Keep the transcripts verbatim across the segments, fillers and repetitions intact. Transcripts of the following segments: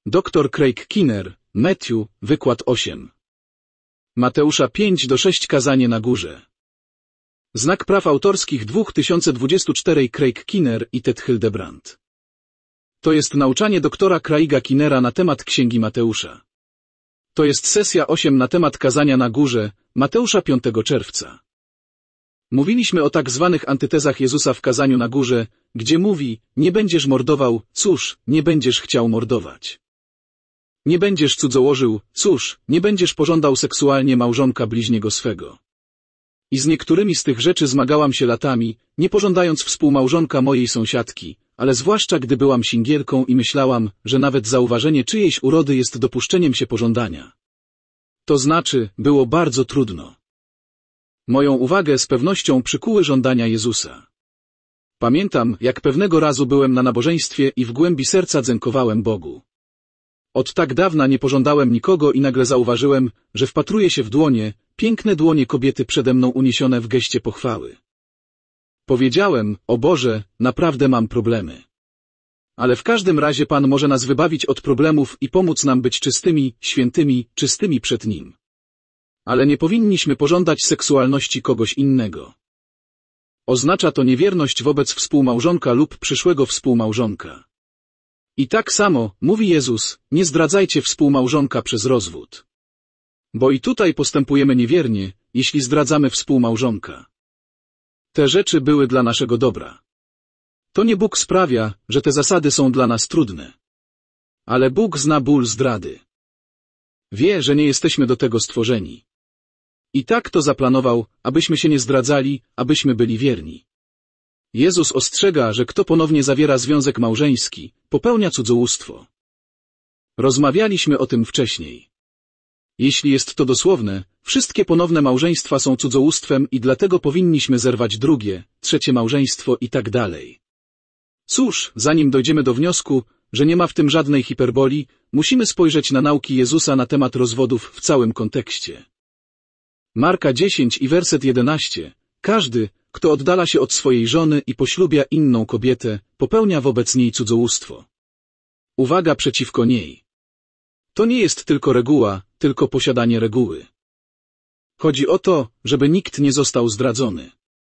doktor Craig Keener, Matthew, wykład osiem. Mateusza pięć do sześć Kazanie na górze. Znak praw autorskich dwa tysiące dwudziesty czwarty Craig Keener i Ted Hildebrand. To jest nauczanie doktora Craiga Keenera na temat Księgi Mateusza. To jest sesja osiem na temat Kazania na górze, Mateusza piątego czerwca. Mówiliśmy o tak zwanych antytezach Jezusa w Kazaniu na górze, gdzie mówi, nie będziesz mordował, cóż, nie będziesz chciał mordować. Nie będziesz cudzołożył, cóż, nie będziesz pożądał seksualnie małżonka bliźniego swego. I z niektórymi z tych rzeczy zmagałam się latami, nie pożądając współmałżonka mojej sąsiadki, ale zwłaszcza gdy byłam singielką i myślałam, że nawet zauważenie czyjejś urody jest dopuszczeniem się pożądania. To znaczy, było bardzo trudno. Moją uwagę z pewnością przykuły żądania Jezusa. Pamiętam, jak pewnego razu byłem na nabożeństwie i w głębi serca dziękowałem Bogu. Od tak dawna nie pożądałem nikogo i nagle zauważyłem, że wpatruję się w dłonie, piękne dłonie kobiety przede mną uniesione w geście pochwały. Powiedziałem, o Boże, naprawdę mam problemy. Ale w każdym razie Pan może nas wybawić od problemów i pomóc nam być czystymi, świętymi, czystymi przed Nim. Ale nie powinniśmy pożądać seksualności kogoś innego. Oznacza to niewierność wobec współmałżonka lub przyszłego współmałżonka. I tak samo, mówi Jezus, nie zdradzajcie współmałżonka przez rozwód. Bo i tutaj postępujemy niewiernie, jeśli zdradzamy współmałżonka. Te rzeczy były dla naszego dobra. To nie Bóg sprawia, że te zasady są dla nas trudne. Ale Bóg zna ból zdrady. Wie, że nie jesteśmy do tego stworzeni. I tak to zaplanował, abyśmy się nie zdradzali, abyśmy byli wierni. Jezus ostrzega, że kto ponownie zawiera związek małżeński, popełnia cudzołóstwo. Rozmawialiśmy o tym wcześniej. Jeśli jest to dosłowne, wszystkie ponowne małżeństwa są cudzołóstwem i dlatego powinniśmy zerwać drugie, trzecie małżeństwo i tak dalej. Cóż, zanim dojdziemy do wniosku, że nie ma w tym żadnej hiperboli, musimy spojrzeć na nauki Jezusa na temat rozwodów w całym kontekście. Marka dziesięć i werset jedenasty. Każdy, kto oddala się od swojej żony i poślubia inną kobietę, popełnia wobec niej cudzołóstwo. Uwaga przeciwko niej. To nie jest tylko reguła, tylko posiadanie reguły. Chodzi o to, żeby nikt nie został zdradzony.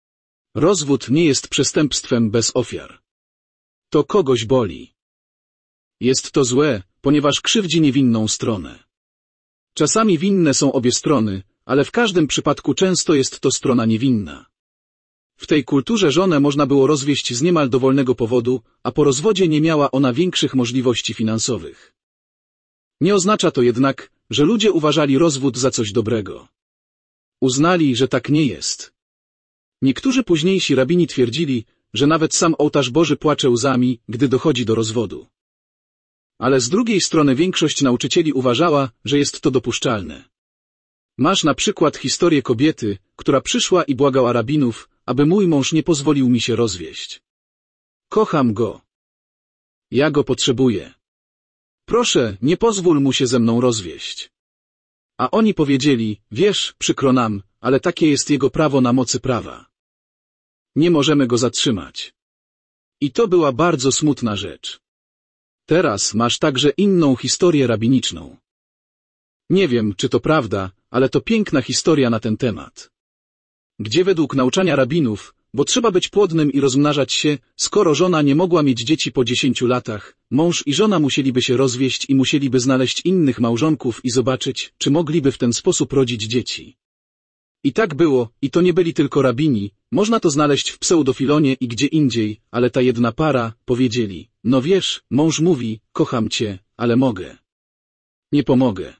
Rozwód nie jest przestępstwem bez ofiar. To kogoś boli. Jest to złe, ponieważ krzywdzi niewinną stronę. Czasami winne są obie strony, ale w każdym przypadku często jest to strona niewinna. W tej kulturze żonę można było rozwieść z niemal dowolnego powodu, a po rozwodzie nie miała ona większych możliwości finansowych. Nie oznacza to jednak, że ludzie uważali rozwód za coś dobrego. Uznali, że tak nie jest. Niektórzy późniejsi rabini twierdzili, że nawet sam ołtarz Boży płacze łzami, gdy dochodzi do rozwodu. Ale z drugiej strony większość nauczycieli uważała, że jest to dopuszczalne. Masz na przykład historię kobiety, która przyszła i błagała rabinów, aby mój mąż nie pozwolił mi się rozwieść. Kocham go. Ja go potrzebuję. Proszę, nie pozwól mu się ze mną rozwieść. A oni powiedzieli, wiesz, przykro nam, ale takie jest jego prawo na mocy prawa. Nie możemy go zatrzymać. I to była bardzo smutna rzecz. Teraz masz także inną historię rabiniczną. Nie wiem, czy to prawda, ale to piękna historia na ten temat. Gdzie według nauczania rabinów, bo trzeba być płodnym i rozmnażać się, skoro żona nie mogła mieć dzieci po dziesięciu latach, mąż i żona musieliby się rozwieść i musieliby znaleźć innych małżonków i zobaczyć, czy mogliby w ten sposób rodzić dzieci. I tak było, i to nie byli tylko rabini, można to znaleźć w Pseudofilonie i gdzie indziej, ale ta jedna para, powiedzieli, no wiesz, mąż mówi, kocham cię, ale mogę. Nie pomogę.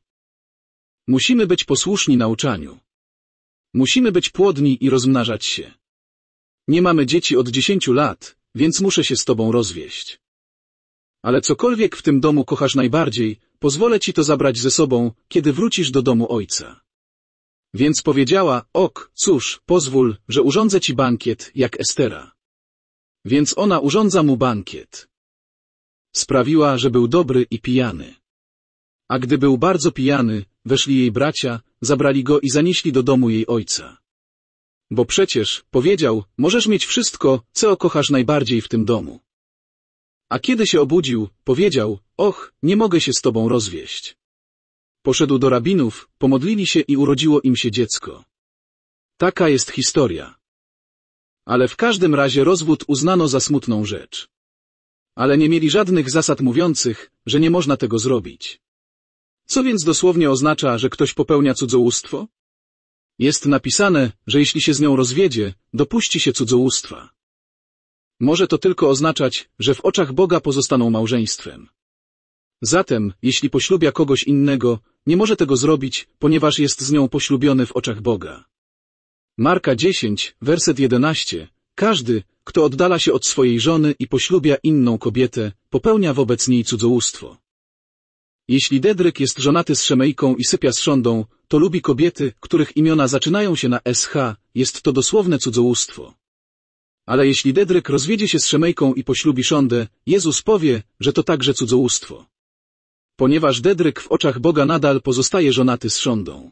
Musimy być posłuszni nauczaniu. Musimy być płodni i rozmnażać się. Nie mamy dzieci od dziesięciu lat, więc muszę się z tobą rozwieść. Ale cokolwiek w tym domu kochasz najbardziej, pozwolę ci to zabrać ze sobą, kiedy wrócisz do domu ojca. Więc powiedziała, ok, cóż, pozwól, że urządzę ci bankiet, jak Estera. Więc ona urządza mu bankiet. Sprawiła, że był dobry i pijany. A gdy był bardzo pijany, weszli jej bracia, zabrali go i zanieśli do domu jej ojca. Bo przecież, powiedział, możesz mieć wszystko, co kochasz najbardziej w tym domu. A kiedy się obudził, powiedział, Och, nie mogę się z tobą rozwieść. Poszedł do rabinów, pomodlili się i urodziło im się dziecko. Taka jest historia. Ale w każdym razie rozwód uznano za smutną rzecz. Ale nie mieli żadnych zasad mówiących, że nie można tego zrobić. Co więc dosłownie oznacza, że ktoś popełnia cudzołóstwo? Jest napisane, że jeśli się z nią rozwiedzie, dopuści się cudzołóstwa. Może to tylko oznaczać, że w oczach Boga pozostaną małżeństwem. Zatem, jeśli poślubia kogoś innego, nie może tego zrobić, ponieważ jest z nią poślubiony w oczach Boga. Marka dziesięć, werset jedenasty. Każdy, kto oddala się od swojej żony i poślubia inną kobietę, popełnia wobec niej cudzołóstwo. Jeśli Dedryk jest żonaty z Szemejką i sypia z Szondą, to lubi kobiety, których imiona zaczynają się na S H, jest to dosłowne cudzołóstwo. Ale jeśli Dedryk rozwiedzie się z Szemejką i poślubi Szondę, Jezus powie, że to także cudzołóstwo. Ponieważ Dedryk w oczach Boga nadal pozostaje żonaty z Szondą.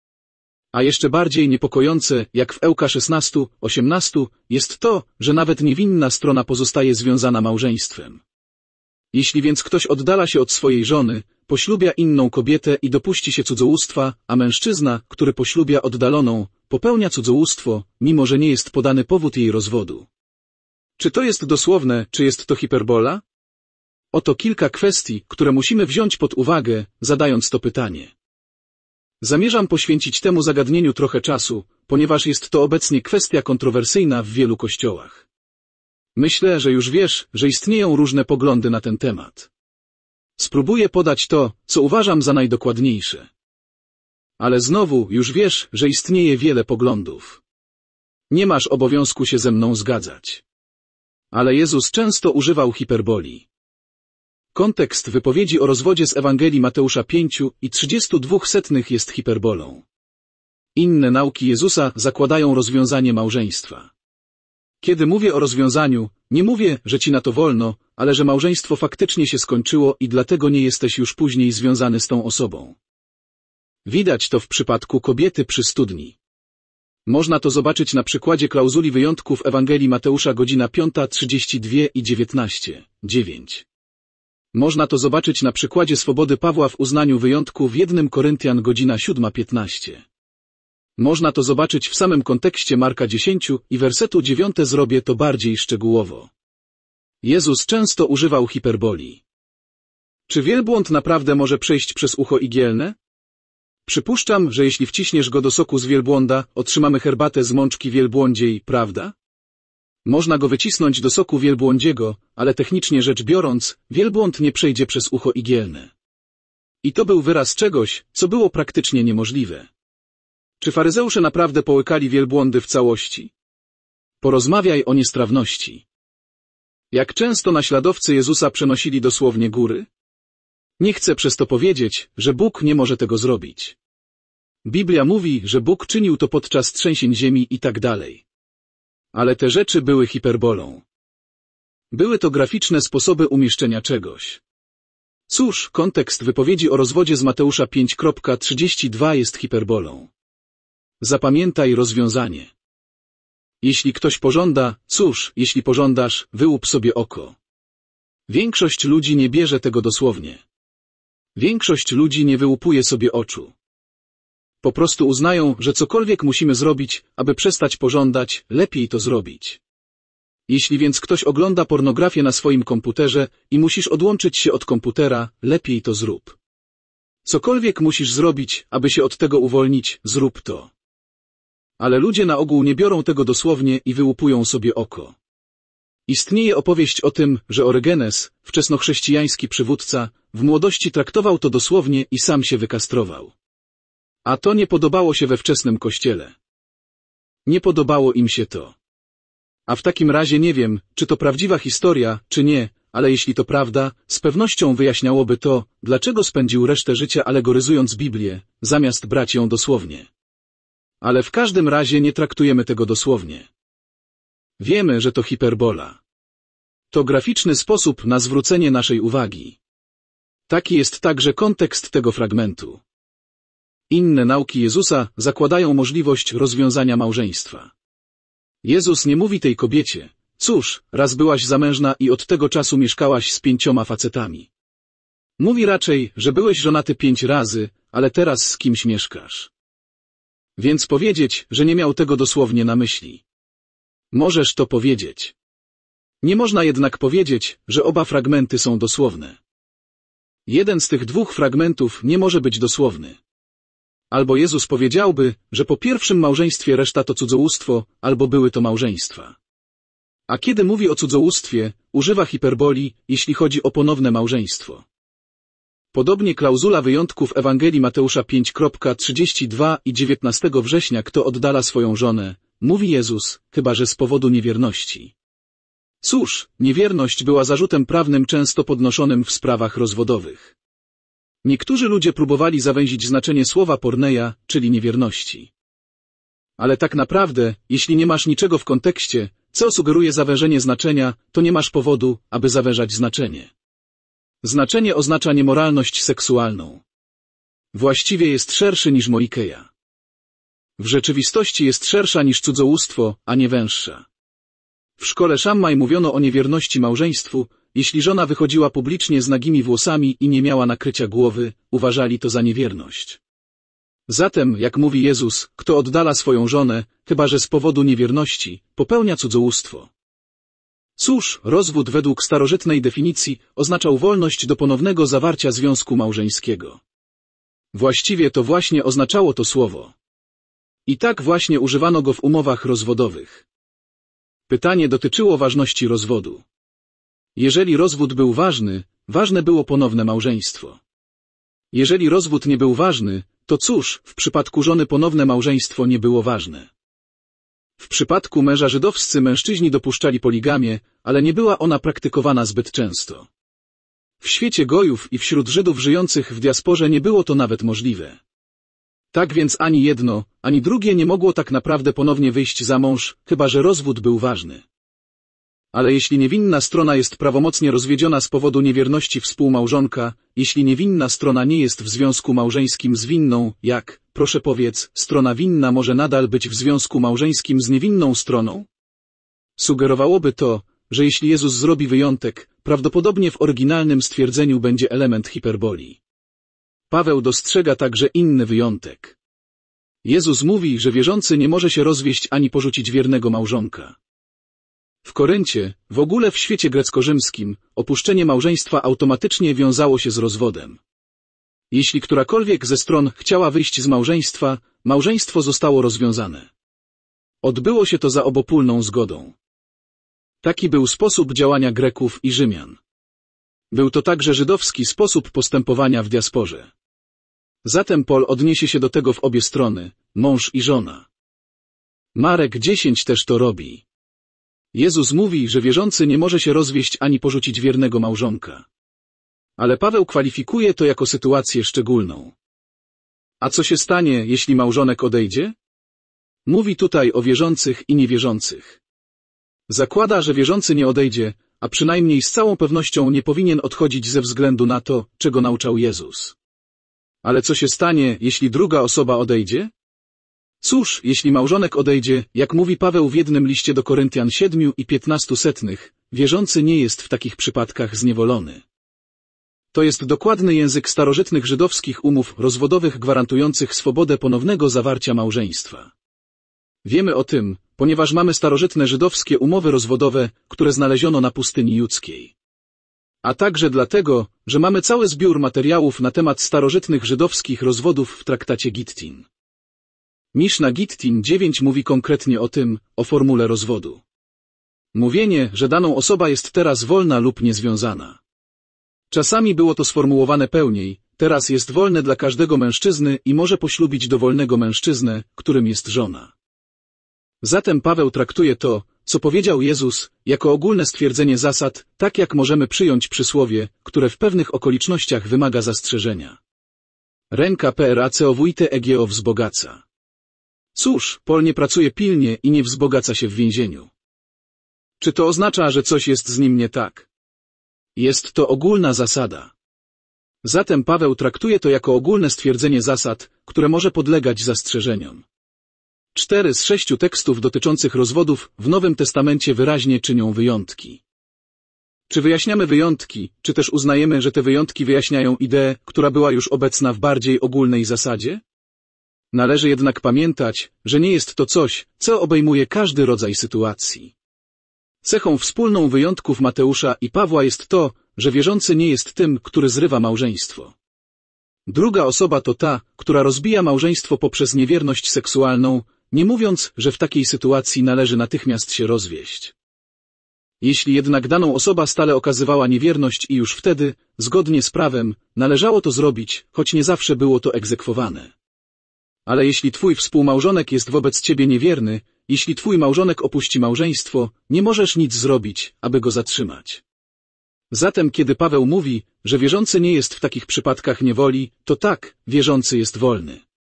A jeszcze bardziej niepokojące, jak w Ełka szesnaście, osiemnaście, jest to, że nawet niewinna strona pozostaje związana małżeństwem. Jeśli więc ktoś oddala się od swojej żony, poślubia inną kobietę i dopuści się cudzołóstwa, a mężczyzna, który poślubia oddaloną, popełnia cudzołóstwo, mimo że nie jest podany powód jej rozwodu. Czy to jest dosłowne, czy jest to hiperbola? Oto kilka kwestii, które musimy wziąć pod uwagę, zadając to pytanie. Zamierzam poświęcić temu zagadnieniu trochę czasu, ponieważ jest to obecnie kwestia kontrowersyjna w wielu kościołach. Myślę, że już wiesz, że istnieją różne poglądy na ten temat. Spróbuję podać to, co uważam za najdokładniejsze. Ale znowu już wiesz, że istnieje wiele poglądów. Nie masz obowiązku się ze mną zgadzać. Ale Jezus często używał hiperboli. Kontekst wypowiedzi o rozwodzie z Ewangelii Mateusza pięć i trzydzieści dwa setnych jest hiperbolą. Inne nauki Jezusa zakładają rozwiązanie małżeństwa. Kiedy mówię o rozwiązaniu, nie mówię, że ci na to wolno, ale że małżeństwo faktycznie się skończyło i dlatego nie jesteś już później związany z tą osobą. Widać to w przypadku kobiety przy studni. Można to zobaczyć na przykładzie klauzuli wyjątku w Ewangelii Mateusza godzina piąta trzydzieści dwa i dziewiętnaście, dziewięć. Można to zobaczyć na przykładzie swobody Pawła w uznaniu wyjątku w pierwszym Koryntian godzina siódma piętnaście. Można to zobaczyć w samym kontekście Marka dziesięć i wersetu dziewiątego zrobię to bardziej szczegółowo. Jezus często używał hiperboli. Czy wielbłąd naprawdę może przejść przez ucho igielne? Przypuszczam, że jeśli wciśniesz go do soku z wielbłąda, otrzymamy herbatę z mączki wielbłądziej, prawda? Można go wycisnąć do soku wielbłądziego, ale technicznie rzecz biorąc, wielbłąd nie przejdzie przez ucho igielne. I to był wyraz czegoś, co było praktycznie niemożliwe. Czy faryzeusze naprawdę połykali wielbłądy w całości? Porozmawiaj o niestrawności. Jak często naśladowcy Jezusa przenosili dosłownie góry? Nie chcę przez to powiedzieć, że Bóg nie może tego zrobić. Biblia mówi, że Bóg czynił to podczas trzęsień ziemi i tak dalej. Ale te rzeczy były hiperbolą. Były to graficzne sposoby umieszczenia czegoś. Cóż, kontekst wypowiedzi o rozwodzie z Mateusza pięć trzydzieści dwa jest hiperbolą. Zapamiętaj rozwiązanie. Jeśli ktoś pożąda, cóż, jeśli pożądasz, wyłup sobie oko. Większość ludzi nie bierze tego dosłownie. Większość ludzi nie wyłupuje sobie oczu. Po prostu uznają, że cokolwiek musimy zrobić, aby przestać pożądać, lepiej to zrobić. Jeśli więc ktoś ogląda pornografię na swoim komputerze i musisz odłączyć się od komputera, lepiej to zrób. Cokolwiek musisz zrobić, aby się od tego uwolnić, zrób to. Ale ludzie na ogół nie biorą tego dosłownie i wyłupują sobie oko. Istnieje opowieść o tym, że Orygenes, wczesnochrześcijański przywódca, w młodości traktował to dosłownie i sam się wykastrował. A to nie podobało się we wczesnym kościele. Nie podobało im się to. A w takim razie nie wiem, czy to prawdziwa historia, czy nie, ale jeśli to prawda, z pewnością wyjaśniałoby to, dlaczego spędził resztę życia alegoryzując Biblię, zamiast brać ją dosłownie. Ale w każdym razie nie traktujemy tego dosłownie. Wiemy, że to hiperbola. To graficzny sposób na zwrócenie naszej uwagi. Taki jest także kontekst tego fragmentu. Inne nauki Jezusa zakładają możliwość rozwiązania małżeństwa. Jezus nie mówi tej kobiecie, cóż, raz byłaś zamężna i od tego czasu mieszkałaś z pięcioma facetami. Mówi raczej, że byłeś żonaty pięć razy, ale teraz z kimś mieszkasz. Więc powiedzieć, że nie miał tego dosłownie na myśli. Możesz to powiedzieć. Nie można jednak powiedzieć, że oba fragmenty są dosłowne. Jeden z tych dwóch fragmentów nie może być dosłowny. Albo Jezus powiedziałby, że po pierwszym małżeństwie reszta to cudzołóstwo, albo były to małżeństwa. A kiedy mówi o cudzołóstwie, używa hiperboli, jeśli chodzi o ponowne małżeństwo. Podobnie klauzula wyjątków Ewangelii Mateusza pięć trzydzieści dwa i dziewiętnastego września kto oddala swoją żonę, mówi Jezus, chyba że z powodu niewierności. Cóż, niewierność była zarzutem prawnym często podnoszonym w sprawach rozwodowych. Niektórzy ludzie próbowali zawęzić znaczenie słowa porneia, czyli niewierności. Ale tak naprawdę, jeśli nie masz niczego w kontekście, co sugeruje zawężenie znaczenia, to nie masz powodu, aby zawężać znaczenie. Znaczenie oznacza niemoralność seksualną. Właściwie jest szerszy niż moikeja. W rzeczywistości jest szersza niż cudzołóstwo, a nie węższa. W szkole Szammaj mówiono o niewierności małżeństwu, jeśli żona wychodziła publicznie z nagimi włosami i nie miała nakrycia głowy, uważali to za niewierność. Zatem, jak mówi Jezus, kto oddala swoją żonę, chyba że z powodu niewierności, popełnia cudzołóstwo. Cóż, rozwód według starożytnej definicji oznaczał wolność do ponownego zawarcia związku małżeńskiego. Właściwie to właśnie oznaczało to słowo. I tak właśnie używano go w umowach rozwodowych. Pytanie dotyczyło ważności rozwodu. Jeżeli rozwód był ważny, ważne było ponowne małżeństwo. Jeżeli rozwód nie był ważny, to cóż, w przypadku żony ponowne małżeństwo nie było ważne. W przypadku męża żydowscy mężczyźni dopuszczali poligamię, ale nie była ona praktykowana zbyt często. W świecie gojów i wśród Żydów żyjących w diasporze nie było to nawet możliwe. Tak więc ani jedno, ani drugie nie mogło tak naprawdę ponownie wyjść za mąż, chyba że rozwód był ważny. Ale jeśli niewinna strona jest prawomocnie rozwiedziona z powodu niewierności współmałżonka, jeśli niewinna strona nie jest w związku małżeńskim z winną, jak, proszę powiedz, strona winna może nadal być w związku małżeńskim z niewinną stroną? Sugerowałoby to, że jeśli Jezus zrobi wyjątek, prawdopodobnie w oryginalnym stwierdzeniu będzie element hiperboli. Paweł dostrzega także inny wyjątek. Jezus mówi, że wierzący nie może się rozwieść ani porzucić wiernego małżonka. W Koryncie, w ogóle w świecie grecko-rzymskim, opuszczenie małżeństwa automatycznie wiązało się z rozwodem. Jeśli którakolwiek ze stron chciała wyjść z małżeństwa, małżeństwo zostało rozwiązane. Odbyło się to za obopólną zgodą. Taki był sposób działania Greków i Rzymian. Był to także żydowski sposób postępowania w diasporze. Zatem Paul odniesie się do tego w obie strony, mąż i żona. Marek dziesięć też to robi. Jezus mówi, że wierzący nie może się rozwieść ani porzucić wiernego małżonka. Ale Paweł kwalifikuje to jako sytuację szczególną. A co się stanie, jeśli małżonek odejdzie? Mówi tutaj o wierzących i niewierzących. Zakłada, że wierzący nie odejdzie, a przynajmniej z całą pewnością nie powinien odchodzić ze względu na to, czego nauczał Jezus. Ale co się stanie, jeśli druga osoba odejdzie? Cóż, jeśli małżonek odejdzie, jak mówi Paweł w jednym liście do Koryntian siedmiu i piętnastu setnych, wierzący nie jest w takich przypadkach zniewolony. To jest dokładny język starożytnych żydowskich umów rozwodowych gwarantujących swobodę ponownego zawarcia małżeństwa. Wiemy o tym, ponieważ mamy starożytne żydowskie umowy rozwodowe, które znaleziono na pustyni judzkiej. A także dlatego, że mamy cały zbiór materiałów na temat starożytnych żydowskich rozwodów w traktacie Gittin. Miszna Gittin dziewięć mówi konkretnie o tym, o formule rozwodu. Mówienie, że daną osoba jest teraz wolna lub niezwiązana. Czasami było to sformułowane pełniej, teraz jest wolne dla każdego mężczyzny i może poślubić dowolnego mężczyznę, którym jest żona. Zatem Paweł traktuje to, co powiedział Jezus, jako ogólne stwierdzenie zasad, tak jak możemy przyjąć przysłowie, które w pewnych okolicznościach wymaga zastrzeżenia. Ręka pracowite ego wzbogaca. Cóż, Paul nie pracuje pilnie i nie wzbogaca się w więzieniu. Czy to oznacza, że coś jest z nim nie tak? Jest to ogólna zasada. Zatem Paweł traktuje to jako ogólne stwierdzenie zasad, które może podlegać zastrzeżeniom. Cztery z sześciu tekstów dotyczących rozwodów w Nowym Testamencie wyraźnie czynią wyjątki. Czy wyjaśniamy wyjątki, czy też uznajemy, że te wyjątki wyjaśniają ideę, która była już obecna w bardziej ogólnej zasadzie? Należy jednak pamiętać, że nie jest to coś, co obejmuje każdy rodzaj sytuacji. Cechą wspólną wyjątków Mateusza i Pawła jest to, że wierzący nie jest tym, który zrywa małżeństwo. Druga osoba to ta, która rozbija małżeństwo poprzez niewierność seksualną, nie mówiąc, że w takiej sytuacji należy natychmiast się rozwieść. Jeśli jednak daną osoba stale okazywała niewierność i już wtedy, zgodnie z prawem, należało to zrobić, choć nie zawsze było to egzekwowane. Ale jeśli twój współmałżonek jest wobec ciebie niewierny, jeśli twój małżonek opuści małżeństwo, nie możesz nic zrobić, aby go zatrzymać. Zatem kiedy Paweł mówi, że wierzący nie jest w takich przypadkach niewoli, to tak, wierzący jest wolny.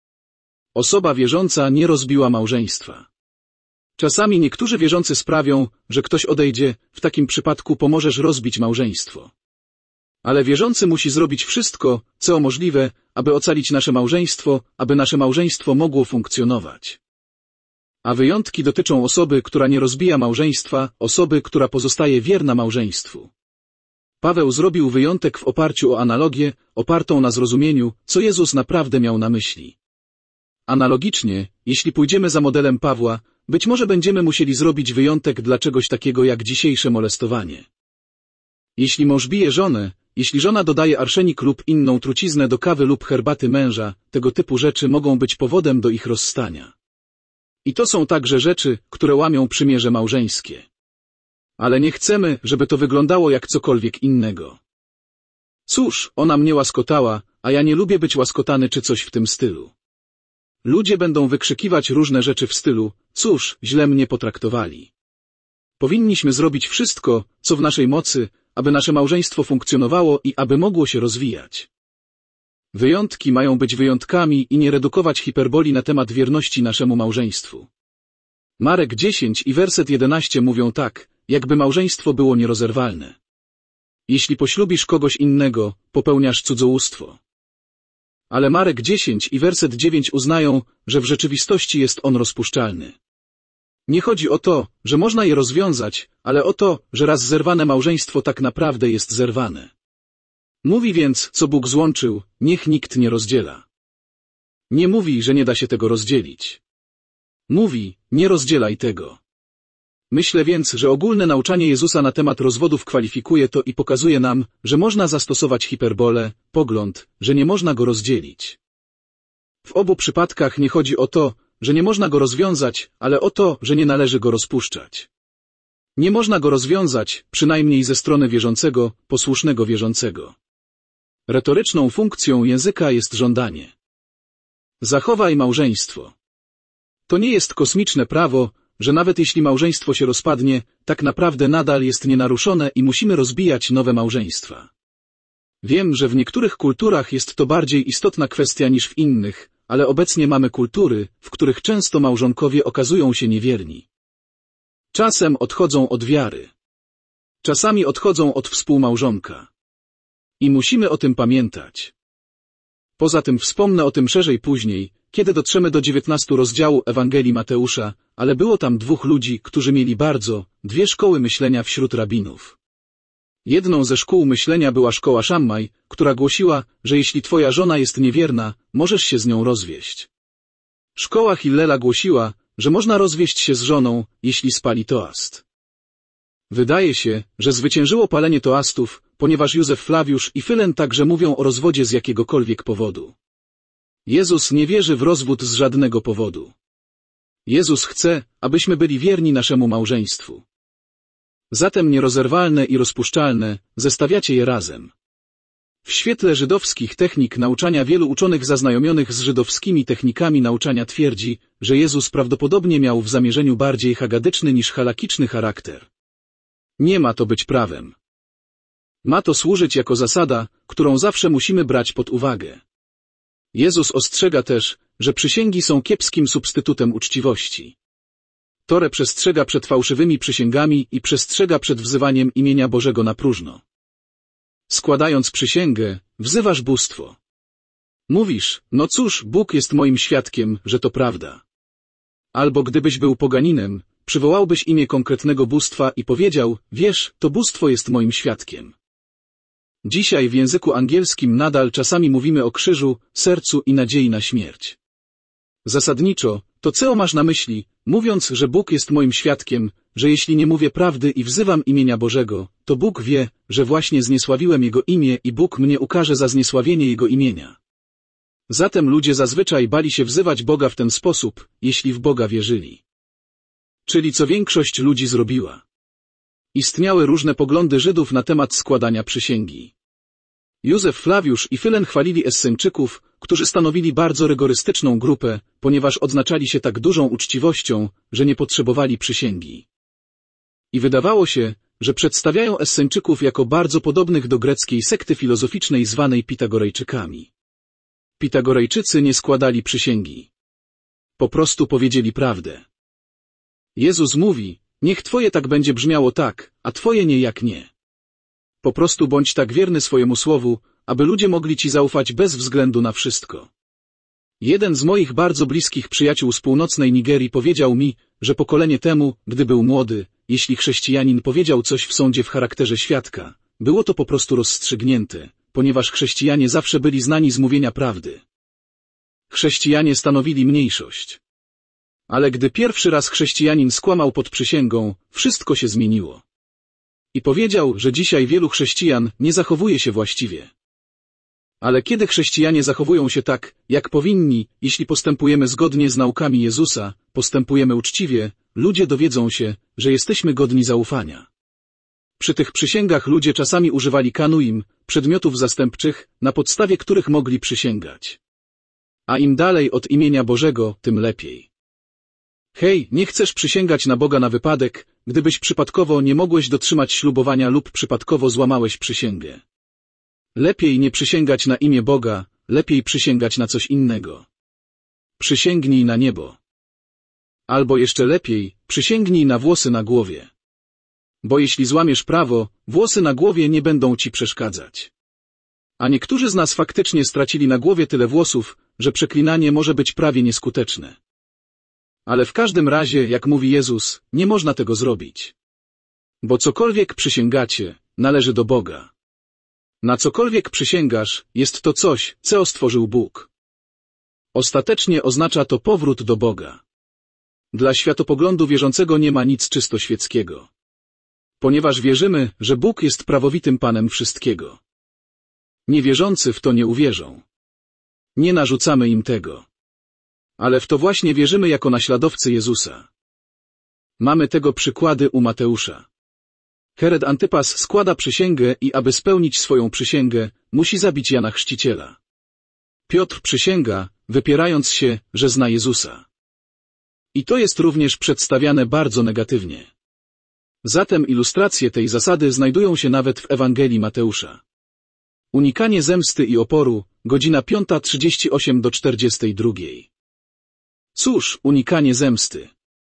Osoba wierząca nie rozbiła małżeństwa. Czasami niektórzy wierzący sprawią, że ktoś odejdzie, w takim przypadku pomożesz rozbić małżeństwo. Ale wierzący musi zrobić wszystko, co możliwe, aby ocalić nasze małżeństwo, aby nasze małżeństwo mogło funkcjonować. A wyjątki dotyczą osoby, która nie rozbija małżeństwa, osoby, która pozostaje wierna małżeństwu. Paweł zrobił wyjątek w oparciu o analogię, opartą na zrozumieniu, co Jezus naprawdę miał na myśli. Analogicznie, jeśli pójdziemy za modelem Pawła, być może będziemy musieli zrobić wyjątek dla czegoś takiego jak dzisiejsze molestowanie. Jeśli mąż bije żonę, jeśli żona dodaje arszenik lub inną truciznę do kawy lub herbaty męża, tego typu rzeczy mogą być powodem do ich rozstania. I to są także rzeczy, które łamią przymierze małżeńskie. Ale nie chcemy, żeby to wyglądało jak cokolwiek innego. Cóż, ona mnie łaskotała, a ja nie lubię być łaskotany czy coś w tym stylu. Ludzie będą wykrzykiwać różne rzeczy w stylu, cóż, źle mnie potraktowali. Powinniśmy zrobić wszystko, co w naszej mocy, aby nasze małżeństwo funkcjonowało i aby mogło się rozwijać. Wyjątki mają być wyjątkami i nie redukować hiperboli na temat wierności naszemu małżeństwu. Marek dziesięć i werset jedenaście mówią tak, jakby małżeństwo było nierozerwalne. Jeśli poślubisz kogoś innego, popełniasz cudzołóstwo. Ale Marek dziesięć i werset dziewięć uznają, że w rzeczywistości jest on rozpuszczalny. Nie chodzi o to, że można je rozwiązać, ale o to, że raz zerwane małżeństwo tak naprawdę jest zerwane. Mówi więc, co Bóg złączył, niech nikt nie rozdziela. Nie mówi, że nie da się tego rozdzielić. Mówi, nie rozdzielaj tego. Myślę więc, że ogólne nauczanie Jezusa na temat rozwodów kwalifikuje to i pokazuje nam, że można zastosować hiperbolę, pogląd, że nie można go rozdzielić. W obu przypadkach nie chodzi o to, że nie można go rozwiązać, ale o to, że nie należy go rozpuszczać. Nie można go rozwiązać, przynajmniej ze strony wierzącego, posłusznego wierzącego. Retoryczną funkcją języka jest żądanie. Zachowaj małżeństwo. To nie jest kosmiczne prawo, że nawet jeśli małżeństwo się rozpadnie, tak naprawdę nadal jest nienaruszone i musimy rozbijać nowe małżeństwa. Wiem, że w niektórych kulturach jest to bardziej istotna kwestia niż w innych, ale obecnie mamy kultury, w których często małżonkowie okazują się niewierni. Czasem odchodzą od wiary. Czasami odchodzą od współmałżonka. I musimy o tym pamiętać. Poza tym wspomnę o tym szerzej później, kiedy dotrzemy do dziewiętnastego rozdziału Ewangelii Mateusza, ale było tam dwóch ludzi, którzy mieli bardzo, dwie szkoły myślenia wśród rabinów. Jedną ze szkół myślenia była szkoła Szammaj, która głosiła, że jeśli twoja żona jest niewierna, możesz się z nią rozwieść. Szkoła Hillela głosiła, że można rozwieść się z żoną, jeśli spali toast. Wydaje się, że zwyciężyło palenie toastów, ponieważ Józef Flawiusz i Fylen także mówią o rozwodzie z jakiegokolwiek powodu. Jezus nie wierzy w rozwód z żadnego powodu. Jezus chce, abyśmy byli wierni naszemu małżeństwu. Zatem nierozerwalne i rozpuszczalne, zestawiacie je razem. W świetle żydowskich technik nauczania wielu uczonych zaznajomionych z żydowskimi technikami nauczania twierdzi, że Jezus prawdopodobnie miał w zamierzeniu bardziej hagadyczny niż halakiczny charakter. Nie ma to być prawem. Ma to służyć jako zasada, którą zawsze musimy brać pod uwagę. Jezus ostrzega też, że przysięgi są kiepskim substytutem uczciwości. Torę przestrzega przed fałszywymi przysięgami i przestrzega przed wzywaniem imienia Bożego na próżno. Składając przysięgę, wzywasz bóstwo. Mówisz, no cóż, Bóg jest moim świadkiem, że to prawda. Albo gdybyś był poganinem, przywołałbyś imię konkretnego bóstwa i powiedział, wiesz, to bóstwo jest moim świadkiem. Dzisiaj w języku angielskim nadal czasami mówimy o krzyżu, sercu i nadziei na śmierć. Zasadniczo, to co masz na myśli, mówiąc, że Bóg jest moim świadkiem, że jeśli nie mówię prawdy i wzywam imienia Bożego, to Bóg wie, że właśnie zniesławiłem Jego imię i Bóg mnie ukarze za zniesławienie Jego imienia. Zatem ludzie zazwyczaj bali się wzywać Boga w ten sposób, jeśli w Boga wierzyli. Czyli co większość ludzi zrobiła. Istniały różne poglądy Żydów na temat składania przysięgi. Józef Flawiusz i Fylen chwalili Esseńczyków, którzy stanowili bardzo rygorystyczną grupę, ponieważ odznaczali się tak dużą uczciwością, że nie potrzebowali przysięgi. I wydawało się, że przedstawiają Esseńczyków jako bardzo podobnych do greckiej sekty filozoficznej zwanej Pitagorejczykami. Pitagorejczycy nie składali przysięgi. Po prostu powiedzieli prawdę. Jezus mówi, niech twoje tak będzie brzmiało tak, a twoje nie jak nie. Po prostu bądź tak wierny swojemu słowu, aby ludzie mogli ci zaufać bez względu na wszystko. Jeden z moich bardzo bliskich przyjaciół z północnej Nigerii powiedział mi, że pokolenie temu, gdy był młody, jeśli chrześcijanin powiedział coś w sądzie w charakterze świadka, było to po prostu rozstrzygnięte, ponieważ chrześcijanie zawsze byli znani z mówienia prawdy. Chrześcijanie stanowili mniejszość. Ale gdy pierwszy raz chrześcijanin skłamał pod przysięgą, wszystko się zmieniło. I powiedział, że dzisiaj wielu chrześcijan nie zachowuje się właściwie. Ale kiedy chrześcijanie zachowują się tak, jak powinni, jeśli postępujemy zgodnie z naukami Jezusa, postępujemy uczciwie, ludzie dowiedzą się, że jesteśmy godni zaufania. Przy tych przysięgach ludzie czasami używali kanuim, przedmiotów zastępczych, na podstawie których mogli przysięgać. A im dalej od imienia Bożego, tym lepiej. Hej, nie chcesz przysięgać na Boga na wypadek, gdybyś przypadkowo nie mogłeś dotrzymać ślubowania lub przypadkowo złamałeś przysięgę. Lepiej nie przysięgać na imię Boga, lepiej przysięgać na coś innego. Przysięgnij na niebo. Albo jeszcze lepiej, przysięgnij na włosy na głowie. Bo jeśli złamiesz prawo, włosy na głowie nie będą ci przeszkadzać. A niektórzy z nas faktycznie stracili na głowie tyle włosów, że przeklinanie może być prawie nieskuteczne. Ale w każdym razie, jak mówi Jezus, nie można tego zrobić. Bo cokolwiek przysięgacie, należy do Boga. Na cokolwiek przysięgasz, jest to coś, co stworzył Bóg. Ostatecznie oznacza to powrót do Boga. Dla światopoglądu wierzącego nie ma nic czysto świeckiego. Ponieważ wierzymy, że Bóg jest prawowitym Panem wszystkiego. Niewierzący w to nie uwierzą. Nie narzucamy im tego. Ale w to właśnie wierzymy jako naśladowcy Jezusa. Mamy tego przykłady u Mateusza. Herod Antypas składa przysięgę i aby spełnić swoją przysięgę, musi zabić Jana Chrzciciela. Piotr przysięga, wypierając się, że zna Jezusa. I to jest również przedstawiane bardzo negatywnie. Zatem ilustracje tej zasady znajdują się nawet w Ewangelii Mateusza. Unikanie zemsty i oporu, godzina piąta trzydzieści osiem do czterdziestej drugiej. Cóż, unikanie zemsty.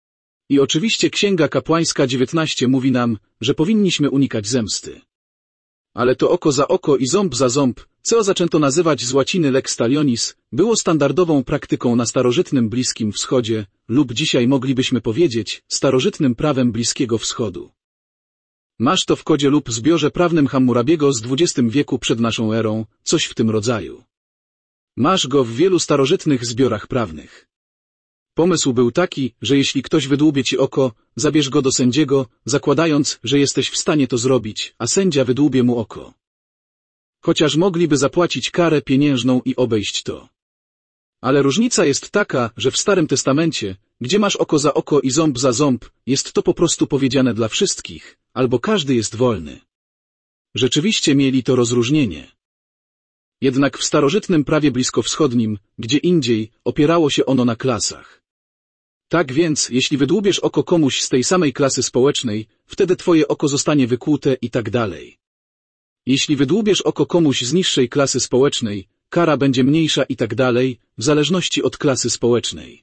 I oczywiście Księga Kapłańska dziewiętnaście mówi nam, że powinniśmy unikać zemsty. Ale to oko za oko i ząb za ząb, co zaczęto nazywać z łaciny lex talionis, było standardową praktyką na starożytnym Bliskim Wschodzie, lub dzisiaj moglibyśmy powiedzieć, starożytnym prawem Bliskiego Wschodu. Masz to w kodzie lub zbiorze prawnym Hammurabiego z dwudziestego wieku przed naszą erą, coś w tym rodzaju. Masz go w wielu starożytnych zbiorach prawnych. Pomysł był taki, że jeśli ktoś wydłubie ci oko, zabierz go do sędziego, zakładając, że jesteś w stanie to zrobić, a sędzia wydłubie mu oko. Chociaż mogliby zapłacić karę pieniężną i obejść to. Ale różnica jest taka, że w Starym Testamencie, gdzie masz oko za oko i ząb za ząb, jest to po prostu powiedziane dla wszystkich, albo każdy jest wolny. Rzeczywiście mieli to rozróżnienie. Jednak w starożytnym prawie bliskowschodnim, gdzie indziej, opierało się ono na klasach. Tak więc, jeśli wydłubiesz oko komuś z tej samej klasy społecznej, wtedy twoje oko zostanie wykłute i tak dalej. Jeśli wydłubiesz oko komuś z niższej klasy społecznej, kara będzie mniejsza i tak dalej, w zależności od klasy społecznej.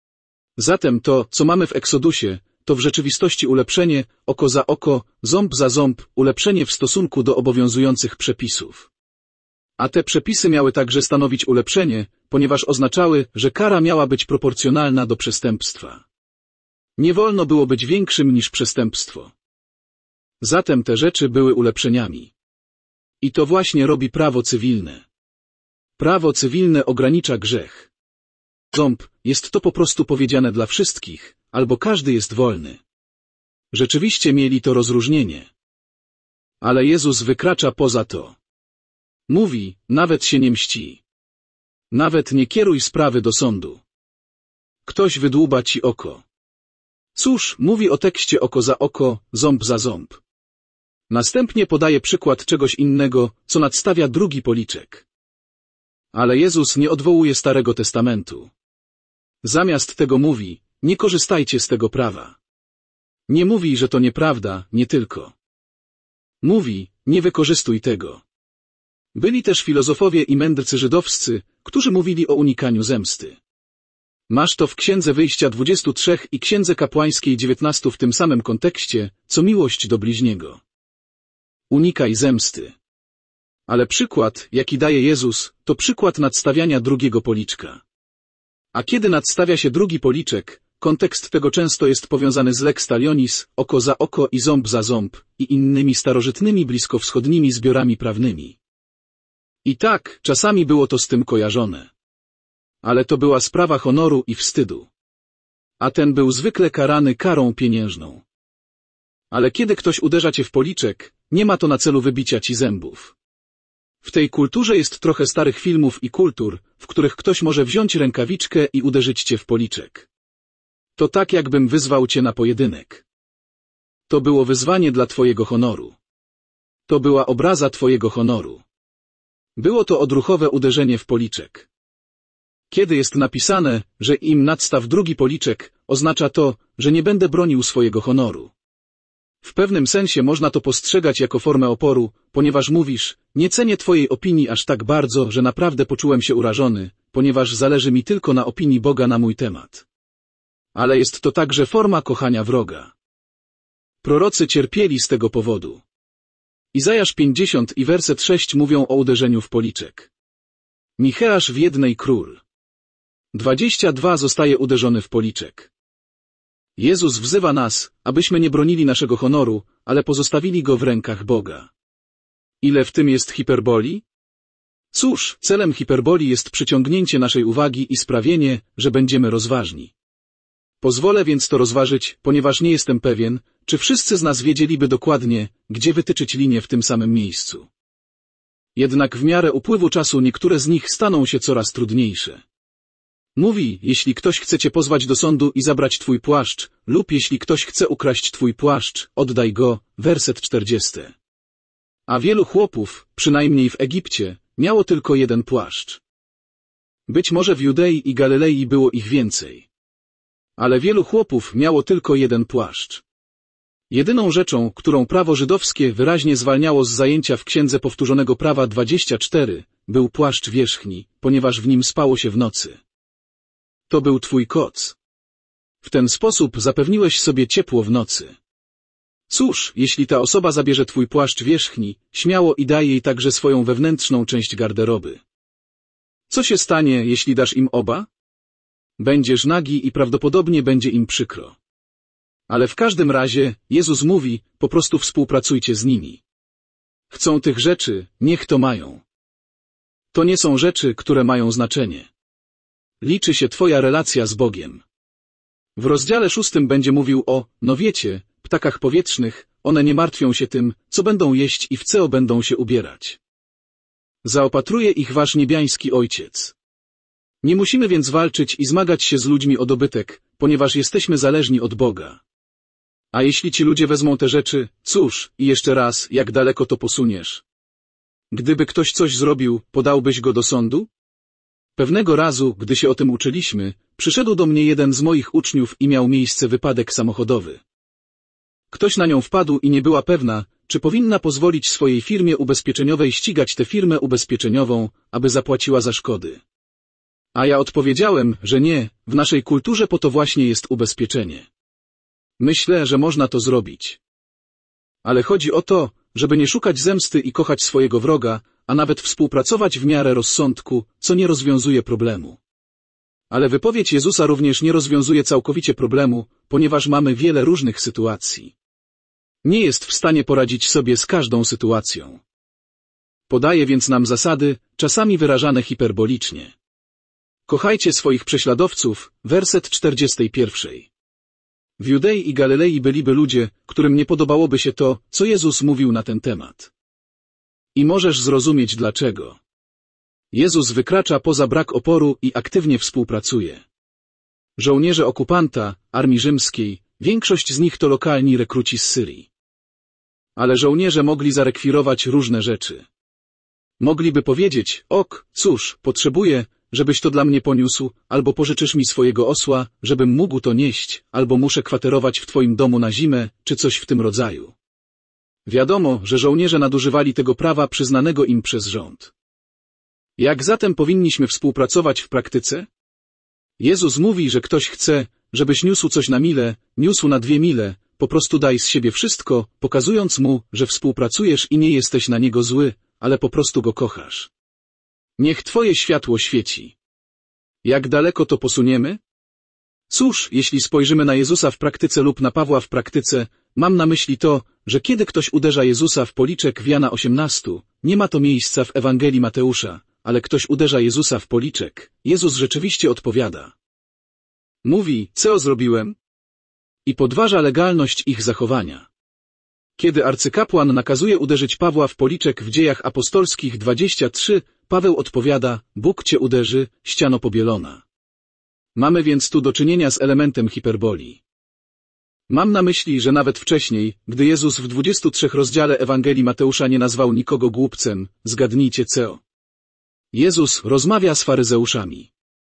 Zatem to, co mamy w Eksodusie, to w rzeczywistości ulepszenie, oko za oko, ząb za ząb, ulepszenie w stosunku do obowiązujących przepisów. A te przepisy miały także stanowić ulepszenie, ponieważ oznaczały, że kara miała być proporcjonalna do przestępstwa. Nie wolno było być większym niż przestępstwo. Zatem te rzeczy były ulepszeniami. I to właśnie robi prawo cywilne. Prawo cywilne ogranicza grzech. Ząb, jest to po prostu powiedziane dla wszystkich, albo każdy jest wolny. Rzeczywiście mieli to rozróżnienie. Ale Jezus wykracza poza to. Mówi, nawet się nie mści. Nawet nie kieruj sprawy do sądu. Ktoś wydłuba ci oko. Cóż, mówi o tekście oko za oko, ząb za ząb. Następnie podaje przykład czegoś innego, co nadstawia drugi policzek. Ale Jezus nie odwołuje Starego Testamentu. Zamiast tego mówi, nie korzystajcie z tego prawa. Nie mówi, że to nieprawda, nie tylko. Mówi, nie wykorzystuj tego. Byli też filozofowie i mędrcy żydowscy, którzy mówili o unikaniu zemsty. Masz to w Księdze Wyjścia dwudziestu trzech i Księdze Kapłańskiej dziewiętnastu w tym samym kontekście, co miłość do bliźniego. Unikaj zemsty. Ale przykład, jaki daje Jezus, to przykład nadstawiania drugiego policzka. A kiedy nadstawia się drugi policzek, kontekst tego często jest powiązany z lex talionis, oko za oko i ząb za ząb, i innymi starożytnymi bliskowschodnimi zbiorami prawnymi. I tak, czasami było to z tym kojarzone. Ale to była sprawa honoru i wstydu. A ten był zwykle karany karą pieniężną. Ale kiedy ktoś uderza cię w policzek, nie ma to na celu wybicia ci zębów. W tej kulturze jest trochę starych filmów i kultur, w których ktoś może wziąć rękawiczkę i uderzyć cię w policzek. To tak, jakbym wyzwał cię na pojedynek. To było wyzwanie dla twojego honoru. To była obraza twojego honoru. Było to odruchowe uderzenie w policzek. Kiedy jest napisane, że im nadstaw drugi policzek, oznacza to, że nie będę bronił swojego honoru. W pewnym sensie można to postrzegać jako formę oporu, ponieważ mówisz, nie cenię twojej opinii aż tak bardzo, że naprawdę poczułem się urażony, ponieważ zależy mi tylko na opinii Boga na mój temat. Ale jest to także forma kochania wroga. Prorocy cierpieli z tego powodu. Izajasz pięćdziesiąt i werset sześć mówią o uderzeniu w policzek. Micheasz w jednej król. dwadzieścia dwa zostaje uderzony w policzek. Jezus wzywa nas, abyśmy nie bronili naszego honoru, ale pozostawili go w rękach Boga. Ile w tym jest hiperboli? Cóż, celem hiperboli jest przyciągnięcie naszej uwagi i sprawienie, że będziemy rozważni. Pozwolę więc to rozważyć, ponieważ nie jestem pewien, czy wszyscy z nas wiedzieliby dokładnie, gdzie wytyczyć linię w tym samym miejscu. Jednak w miarę upływu czasu niektóre z nich staną się coraz trudniejsze. Mówi, jeśli ktoś chce cię pozwać do sądu i zabrać twój płaszcz, lub jeśli ktoś chce ukraść twój płaszcz, oddaj go, werset czterdziesty. A wielu chłopów, przynajmniej w Egipcie, miało tylko jeden płaszcz. Być może w Judei i Galilei było ich więcej. Ale wielu chłopów miało tylko jeden płaszcz. Jedyną rzeczą, którą prawo żydowskie wyraźnie zwalniało z zajęcia w Księdze Powtórzonego Prawa dwadzieścia cztery, był płaszcz wierzchni, ponieważ w nim spało się w nocy. To był twój koc. W ten sposób zapewniłeś sobie ciepło w nocy. Cóż, jeśli ta osoba zabierze twój płaszcz wierzchni, śmiało i daj jej także swoją wewnętrzną część garderoby. Co się stanie, jeśli dasz im oba? Będziesz nagi i prawdopodobnie będzie im przykro. Ale w każdym razie, Jezus mówi, po prostu współpracujcie z nimi. Chcą tych rzeczy, niech to mają. To nie są rzeczy, które mają znaczenie. Liczy się twoja relacja z Bogiem. W rozdziale szóstym będzie mówił o, no wiecie, ptakach powietrznych, one nie martwią się tym, co będą jeść i w co będą się ubierać. Zaopatruje ich wasz niebiański Ojciec. Nie musimy więc walczyć i zmagać się z ludźmi o dobytek, ponieważ jesteśmy zależni od Boga. A jeśli ci ludzie wezmą te rzeczy, cóż, i jeszcze raz, jak daleko to posuniesz? Gdyby ktoś coś zrobił, podałbyś go do sądu? Pewnego razu, gdy się o tym uczyliśmy, przyszedł do mnie jeden z moich uczniów i miał miejsce wypadek samochodowy. Ktoś na nią wpadł i nie była pewna, czy powinna pozwolić swojej firmie ubezpieczeniowej ścigać tę firmę ubezpieczeniową, aby zapłaciła za szkody. A ja odpowiedziałem, że nie, w naszej kulturze po to właśnie jest ubezpieczenie. Myślę, że można to zrobić. Ale chodzi o to, żeby nie szukać zemsty i kochać swojego wroga, a nawet współpracować w miarę rozsądku, co nie rozwiązuje problemu. Ale wypowiedź Jezusa również nie rozwiązuje całkowicie problemu, ponieważ mamy wiele różnych sytuacji. Nie jest w stanie poradzić sobie z każdą sytuacją. Podaje więc nam zasady, czasami wyrażane hiperbolicznie. Kochajcie swoich prześladowców, werset czterdziesty pierwszy. W Judei i Galilei byliby ludzie, którym nie podobałoby się to, co Jezus mówił na ten temat. I możesz zrozumieć dlaczego. Jezus wykracza poza brak oporu i aktywnie współpracuje. Żołnierze okupanta, armii rzymskiej, większość z nich to lokalni rekruci z Syrii. Ale żołnierze mogli zarekwirować różne rzeczy. Mogliby powiedzieć, ok, cóż, potrzebuję, żebyś to dla mnie poniósł, albo pożyczysz mi swojego osła, żebym mógł to nieść, albo muszę kwaterować w twoim domu na zimę, czy coś w tym rodzaju. Wiadomo, że żołnierze nadużywali tego prawa przyznanego im przez rząd. Jak zatem powinniśmy współpracować w praktyce? Jezus mówi, że ktoś chce, żebyś niósł coś na milę, niósł na dwie mile, po prostu daj z siebie wszystko, pokazując mu, że współpracujesz i nie jesteś na niego zły, ale po prostu go kochasz. Niech twoje światło świeci. Jak daleko to posuniemy? Cóż, jeśli spojrzymy na Jezusa w praktyce lub na Pawła w praktyce, mam na myśli to, że kiedy ktoś uderza Jezusa w policzek w Jana osiemnastym, nie ma to miejsca w Ewangelii Mateusza, ale ktoś uderza Jezusa w policzek, Jezus rzeczywiście odpowiada. Mówi, co zrobiłem? I podważa legalność ich zachowania. Kiedy arcykapłan nakazuje uderzyć Pawła w policzek w Dziejach Apostolskich dwadzieścia trzy, Paweł odpowiada, Bóg cię uderzy, ściano pobielona. Mamy więc tu do czynienia z elementem hiperbolii. Mam na myśli, że nawet wcześniej, gdy Jezus w dwudziestym trzecim rozdziale Ewangelii Mateusza nie nazwał nikogo głupcem, zgadnijcie co. Jezus rozmawia z faryzeuszami.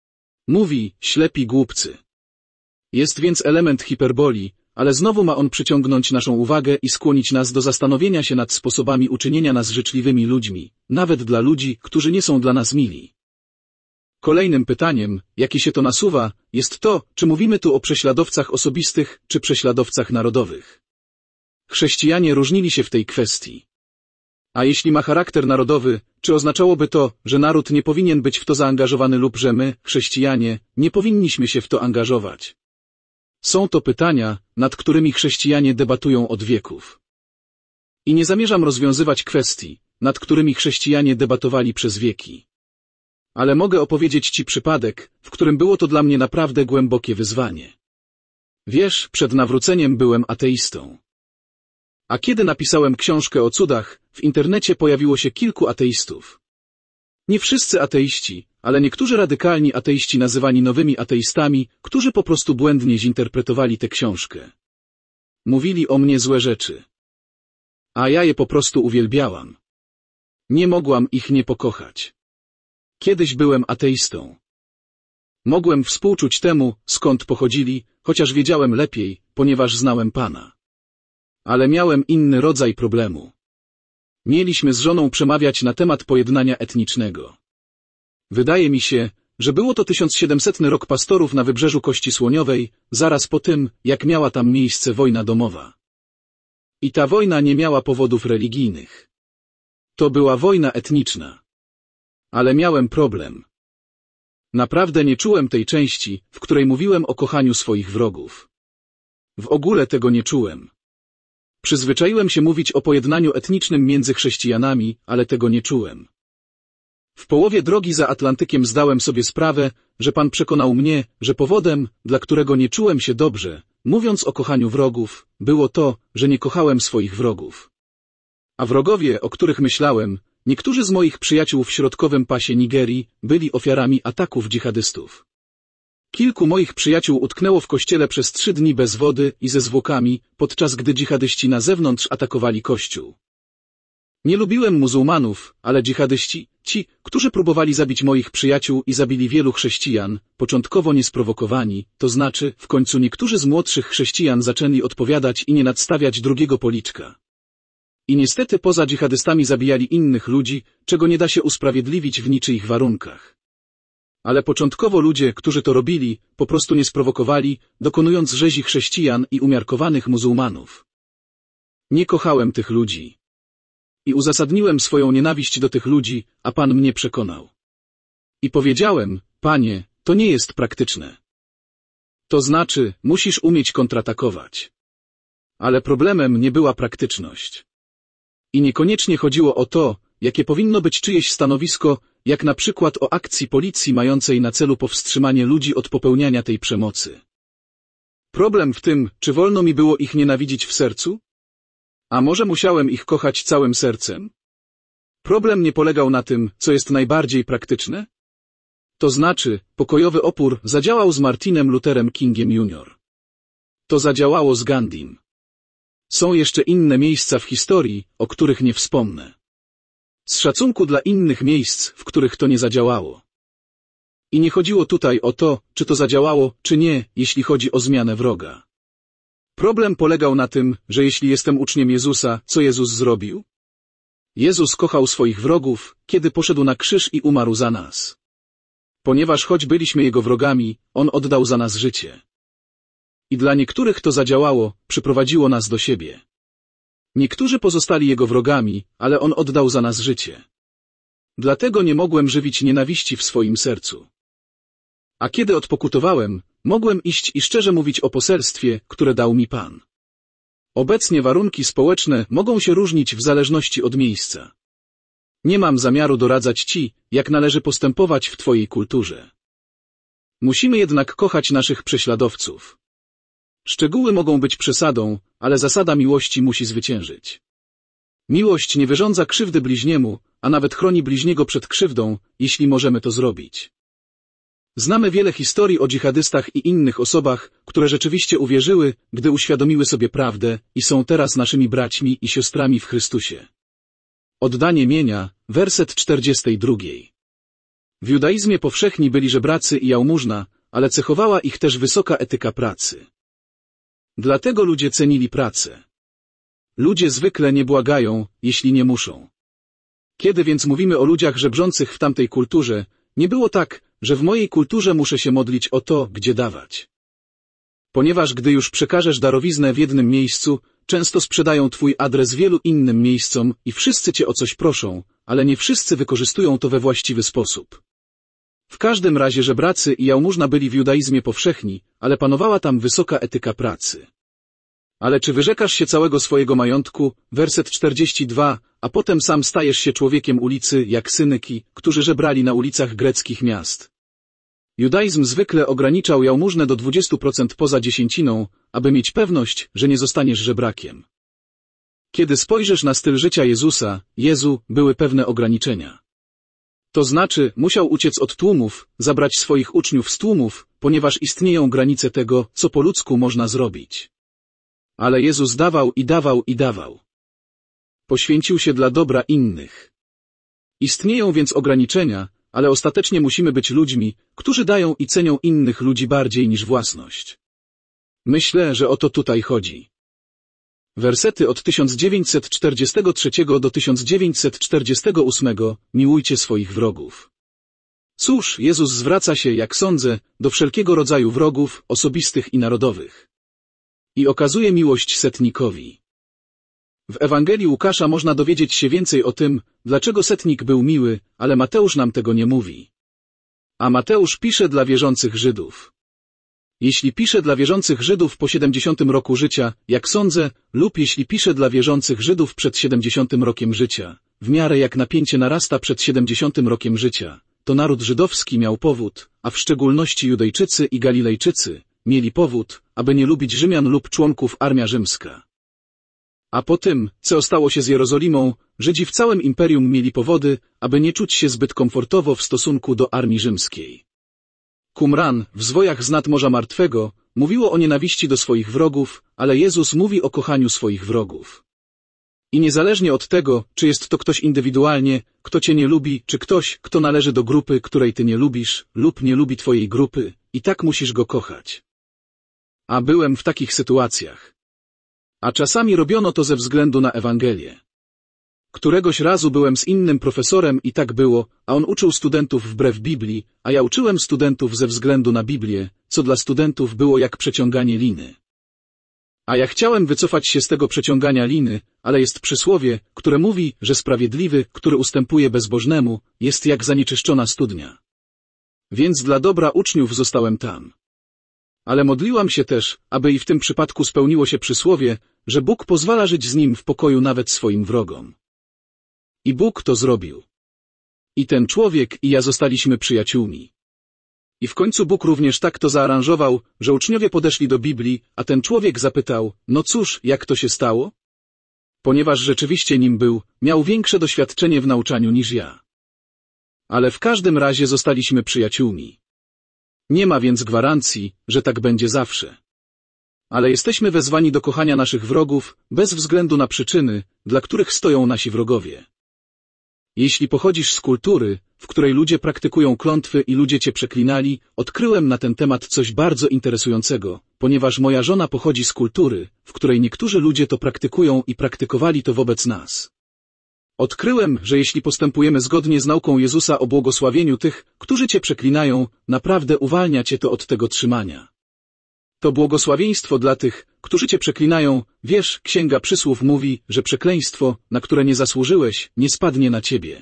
Mówi, ślepi głupcy. Jest więc element hiperbolii, ale znowu ma on przyciągnąć naszą uwagę i skłonić nas do zastanowienia się nad sposobami uczynienia nas życzliwymi ludźmi, nawet dla ludzi, którzy nie są dla nas mili. Kolejnym pytaniem, jakie się to nasuwa, jest to, czy mówimy tu o prześladowcach osobistych, czy prześladowcach narodowych. Chrześcijanie różnili się w tej kwestii. A jeśli ma charakter narodowy, czy oznaczałoby to, że naród nie powinien być w to zaangażowany lub że my, chrześcijanie, nie powinniśmy się w to angażować? Są to pytania, nad którymi chrześcijanie debatują od wieków. I nie zamierzam rozwiązywać kwestii, nad którymi chrześcijanie debatowali przez wieki. Ale mogę opowiedzieć ci przypadek, w którym było to dla mnie naprawdę głębokie wyzwanie. Wiesz, przed nawróceniem byłem ateistą. A kiedy napisałem książkę o cudach, w internecie pojawiło się kilku ateistów. Nie wszyscy ateiści, ale niektórzy radykalni ateiści nazywani nowymi ateistami, którzy po prostu błędnie zinterpretowali tę książkę. Mówili o mnie złe rzeczy. A ja je po prostu uwielbiałam. Nie mogłam ich nie pokochać. Kiedyś byłem ateistą. Mogłem współczuć temu, skąd pochodzili, chociaż wiedziałem lepiej, ponieważ znałem Pana. Ale miałem inny rodzaj problemu. Mieliśmy z żoną przemawiać na temat pojednania etnicznego. Wydaje mi się, że było to tysiąc siedemsetny rok pastorów na wybrzeżu Kości Słoniowej, zaraz po tym, jak miała tam miejsce wojna domowa. I ta wojna nie miała powodów religijnych. To była wojna etniczna. Ale miałem problem. Naprawdę nie czułem tej części, w której mówiłem o kochaniu swoich wrogów. W ogóle tego nie czułem. Przyzwyczaiłem się mówić o pojednaniu etnicznym między chrześcijanami, ale tego nie czułem. W połowie drogi za Atlantykiem zdałem sobie sprawę, że Pan przekonał mnie, że powodem, dla którego nie czułem się dobrze, mówiąc o kochaniu wrogów, było to, że nie kochałem swoich wrogów. A wrogowie, o których myślałem, niektórzy z moich przyjaciół w środkowym pasie Nigerii, byli ofiarami ataków dżihadystów. Kilku moich przyjaciół utknęło w kościele przez trzy dni bez wody i ze zwłokami, podczas gdy dżihadyści na zewnątrz atakowali kościół. Nie lubiłem muzułmanów, ale dżihadyści, ci, którzy próbowali zabić moich przyjaciół i zabili wielu chrześcijan, początkowo niesprowokowani, to znaczy, w końcu niektórzy z młodszych chrześcijan zaczęli odpowiadać i nie nadstawiać drugiego policzka. I niestety poza dżihadystami zabijali innych ludzi, czego nie da się usprawiedliwić w niczyich warunkach. Ale początkowo ludzie, którzy to robili, po prostu nie sprowokowali, dokonując rzezi chrześcijan i umiarkowanych muzułmanów. Nie kochałem tych ludzi. I uzasadniłem swoją nienawiść do tych ludzi, a Pan mnie przekonał. I powiedziałem, Panie, to nie jest praktyczne. To znaczy, musisz umieć kontratakować. Ale problemem nie była praktyczność. I niekoniecznie chodziło o to, jakie powinno być czyjeś stanowisko, jak na przykład o akcji policji mającej na celu powstrzymanie ludzi od popełniania tej przemocy. Problem w tym, czy wolno mi było ich nienawidzić w sercu? A może musiałem ich kochać całym sercem? Problem nie polegał na tym, co jest najbardziej praktyczne? To znaczy, pokojowy opór zadziałał z Martinem Lutherem Kingiem junior To zadziałało z Gandhim. Są jeszcze inne miejsca w historii, o których nie wspomnę. Z szacunku dla innych miejsc, w których to nie zadziałało. I nie chodziło tutaj o to, czy to zadziałało, czy nie, jeśli chodzi o zmianę wroga. Problem polegał na tym, że jeśli jestem uczniem Jezusa, co Jezus zrobił? Jezus kochał swoich wrogów, kiedy poszedł na krzyż i umarł za nas. Ponieważ choć byliśmy Jego wrogami, On oddał za nas życie. I dla niektórych to zadziałało, przyprowadziło nas do siebie. Niektórzy pozostali Jego wrogami, ale On oddał za nas życie. Dlatego nie mogłem żywić nienawiści w swoim sercu. A kiedy odpokutowałem, mogłem iść i szczerze mówić o poselstwie, które dał mi Pan. Obecnie warunki społeczne mogą się różnić w zależności od miejsca. Nie mam zamiaru doradzać Ci, jak należy postępować w Twojej kulturze. Musimy jednak kochać naszych prześladowców. Szczegóły mogą być przesadą, ale zasada miłości musi zwyciężyć. Miłość nie wyrządza krzywdy bliźniemu, a nawet chroni bliźniego przed krzywdą, jeśli możemy to zrobić. Znamy wiele historii o dżihadystach i innych osobach, które rzeczywiście uwierzyły, gdy uświadomiły sobie prawdę i są teraz naszymi braćmi i siostrami w Chrystusie. Oddanie mienia, werset czterdziesty dwa. W judaizmie powszechni byli żebracy i jałmużna, ale cechowała ich też wysoka etyka pracy. Dlatego ludzie cenili pracę. Ludzie zwykle nie błagają, jeśli nie muszą. Kiedy więc mówimy o ludziach żebrzących w tamtej kulturze, nie było tak, że w mojej kulturze muszę się modlić o to, gdzie dawać. Ponieważ gdy już przekażesz darowiznę w jednym miejscu, często sprzedają Twój adres wielu innym miejscom i wszyscy Cię o coś proszą, ale nie wszyscy wykorzystują to we właściwy sposób. W każdym razie żebracy i jałmużna byli w judaizmie powszechni, ale panowała tam wysoka etyka pracy. Ale czy wyrzekasz się całego swojego majątku, werset czterdziesty dwa, a potem sam stajesz się człowiekiem ulicy, jak synyki, którzy żebrali na ulicach greckich miast? Judaizm zwykle ograniczał jałmużnę do dwudziestu procent poza dziesięciną, aby mieć pewność, że nie zostaniesz żebrakiem. Kiedy spojrzysz na styl życia Jezusa, Jezu, były pewne ograniczenia. To znaczy, musiał uciec od tłumów, zabrać swoich uczniów z tłumów, ponieważ istnieją granice tego, co po ludzku można zrobić. Ale Jezus dawał i dawał i dawał. Poświęcił się dla dobra innych. Istnieją więc ograniczenia, ale ostatecznie musimy być ludźmi, którzy dają i cenią innych ludzi bardziej niż własność. Myślę, że o to tutaj chodzi. Wersety od tysiąc dziewięćset czterdziestego trzeciego do tysiąc dziewięćset czterdziestego ósmego. Miłujcie swoich wrogów. Cóż, Jezus zwraca się, jak sądzę, do wszelkiego rodzaju wrogów, osobistych i narodowych. I okazuje miłość setnikowi. W Ewangelii Łukasza można dowiedzieć się więcej o tym, dlaczego setnik był miły, ale Mateusz nam tego nie mówi. A Mateusz pisze dla wierzących Żydów. Jeśli pisze dla wierzących Żydów po siedemdziesiątym roku życia, jak sądzę, lub jeśli pisze dla wierzących Żydów przed siedemdziesiątym rokiem życia, w miarę jak napięcie narasta przed siedemdziesiątym rokiem życia, to naród żydowski miał powód, a w szczególności Judejczycy i Galilejczycy, mieli powód, aby nie lubić Rzymian lub członków armia rzymska. A po tym, co stało się z Jerozolimą, Żydzi w całym imperium mieli powody, aby nie czuć się zbyt komfortowo w stosunku do armii rzymskiej. Qumran, w zwojach z nad Morza Martwego, mówiło o nienawiści do swoich wrogów, ale Jezus mówi o kochaniu swoich wrogów. I niezależnie od tego, czy jest to ktoś indywidualnie, kto Cię nie lubi, czy ktoś, kto należy do grupy, której Ty nie lubisz, lub nie lubi Twojej grupy, i tak musisz go kochać. A byłem w takich sytuacjach. A czasami robiono to ze względu na Ewangelię. Któregoś razu byłem z innym profesorem i tak było, a on uczył studentów wbrew Biblii, a ja uczyłem studentów ze względu na Biblię, co dla studentów było jak przeciąganie liny. A ja chciałem wycofać się z tego przeciągania liny, ale jest przysłowie, które mówi, że sprawiedliwy, który ustępuje bezbożnemu, jest jak zanieczyszczona studnia. Więc dla dobra uczniów zostałem tam. Ale modliłam się też, aby i w tym przypadku spełniło się przysłowie, że Bóg pozwala żyć z nim w pokoju nawet swoim wrogom. I Bóg to zrobił. I ten człowiek i ja zostaliśmy przyjaciółmi. I w końcu Bóg również tak to zaaranżował, że uczniowie podeszli do Biblii, a ten człowiek zapytał, no cóż, jak to się stało? Ponieważ rzeczywiście nim był, miał większe doświadczenie w nauczaniu niż ja. Ale w każdym razie zostaliśmy przyjaciółmi. Nie ma więc gwarancji, że tak będzie zawsze. Ale jesteśmy wezwani do kochania naszych wrogów, bez względu na przyczyny, dla których stoją nasi wrogowie. Jeśli pochodzisz z kultury, w której ludzie praktykują klątwy i ludzie cię przeklinali, odkryłem na ten temat coś bardzo interesującego, ponieważ moja żona pochodzi z kultury, w której niektórzy ludzie to praktykują i praktykowali to wobec nas. Odkryłem, że jeśli postępujemy zgodnie z nauką Jezusa o błogosławieniu tych, którzy cię przeklinają, naprawdę uwalnia cię to od tego trzymania. To błogosławieństwo dla tych, którzy cię przeklinają, wiesz, Księga Przysłów mówi, że przekleństwo, na które nie zasłużyłeś, nie spadnie na ciebie.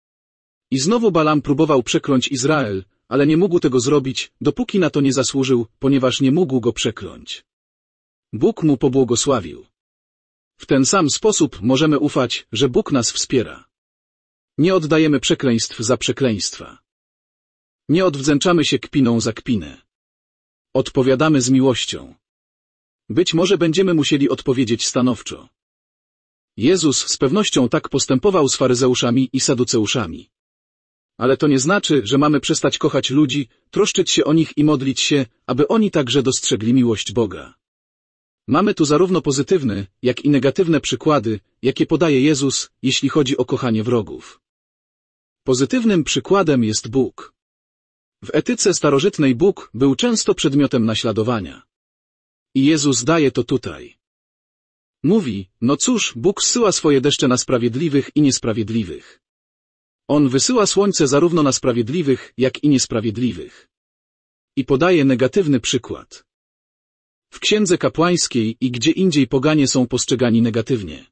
I znowu Balam próbował przekląć Izrael, ale nie mógł tego zrobić, dopóki na to nie zasłużył, ponieważ nie mógł go przekląć. Bóg mu pobłogosławił. W ten sam sposób możemy ufać, że Bóg nas wspiera. Nie oddajemy przekleństw za przekleństwa. Nie odwdzięczamy się kpiną za kpinę. Odpowiadamy z miłością. Być może będziemy musieli odpowiedzieć stanowczo. Jezus z pewnością tak postępował z faryzeuszami i saduceuszami. Ale to nie znaczy, że mamy przestać kochać ludzi, troszczyć się o nich i modlić się, aby oni także dostrzegli miłość Boga. Mamy tu zarówno pozytywne, jak i negatywne przykłady, jakie podaje Jezus, jeśli chodzi o kochanie wrogów. Pozytywnym przykładem jest Bóg. W etyce starożytnej Bóg był często przedmiotem naśladowania. I Jezus daje to tutaj. Mówi, no cóż, Bóg zsyła swoje deszcze na sprawiedliwych i niesprawiedliwych. On wysyła słońce zarówno na sprawiedliwych, jak i niesprawiedliwych. I podaje negatywny przykład. W Księdze Kapłańskiej i gdzie indziej poganie są postrzegani negatywnie.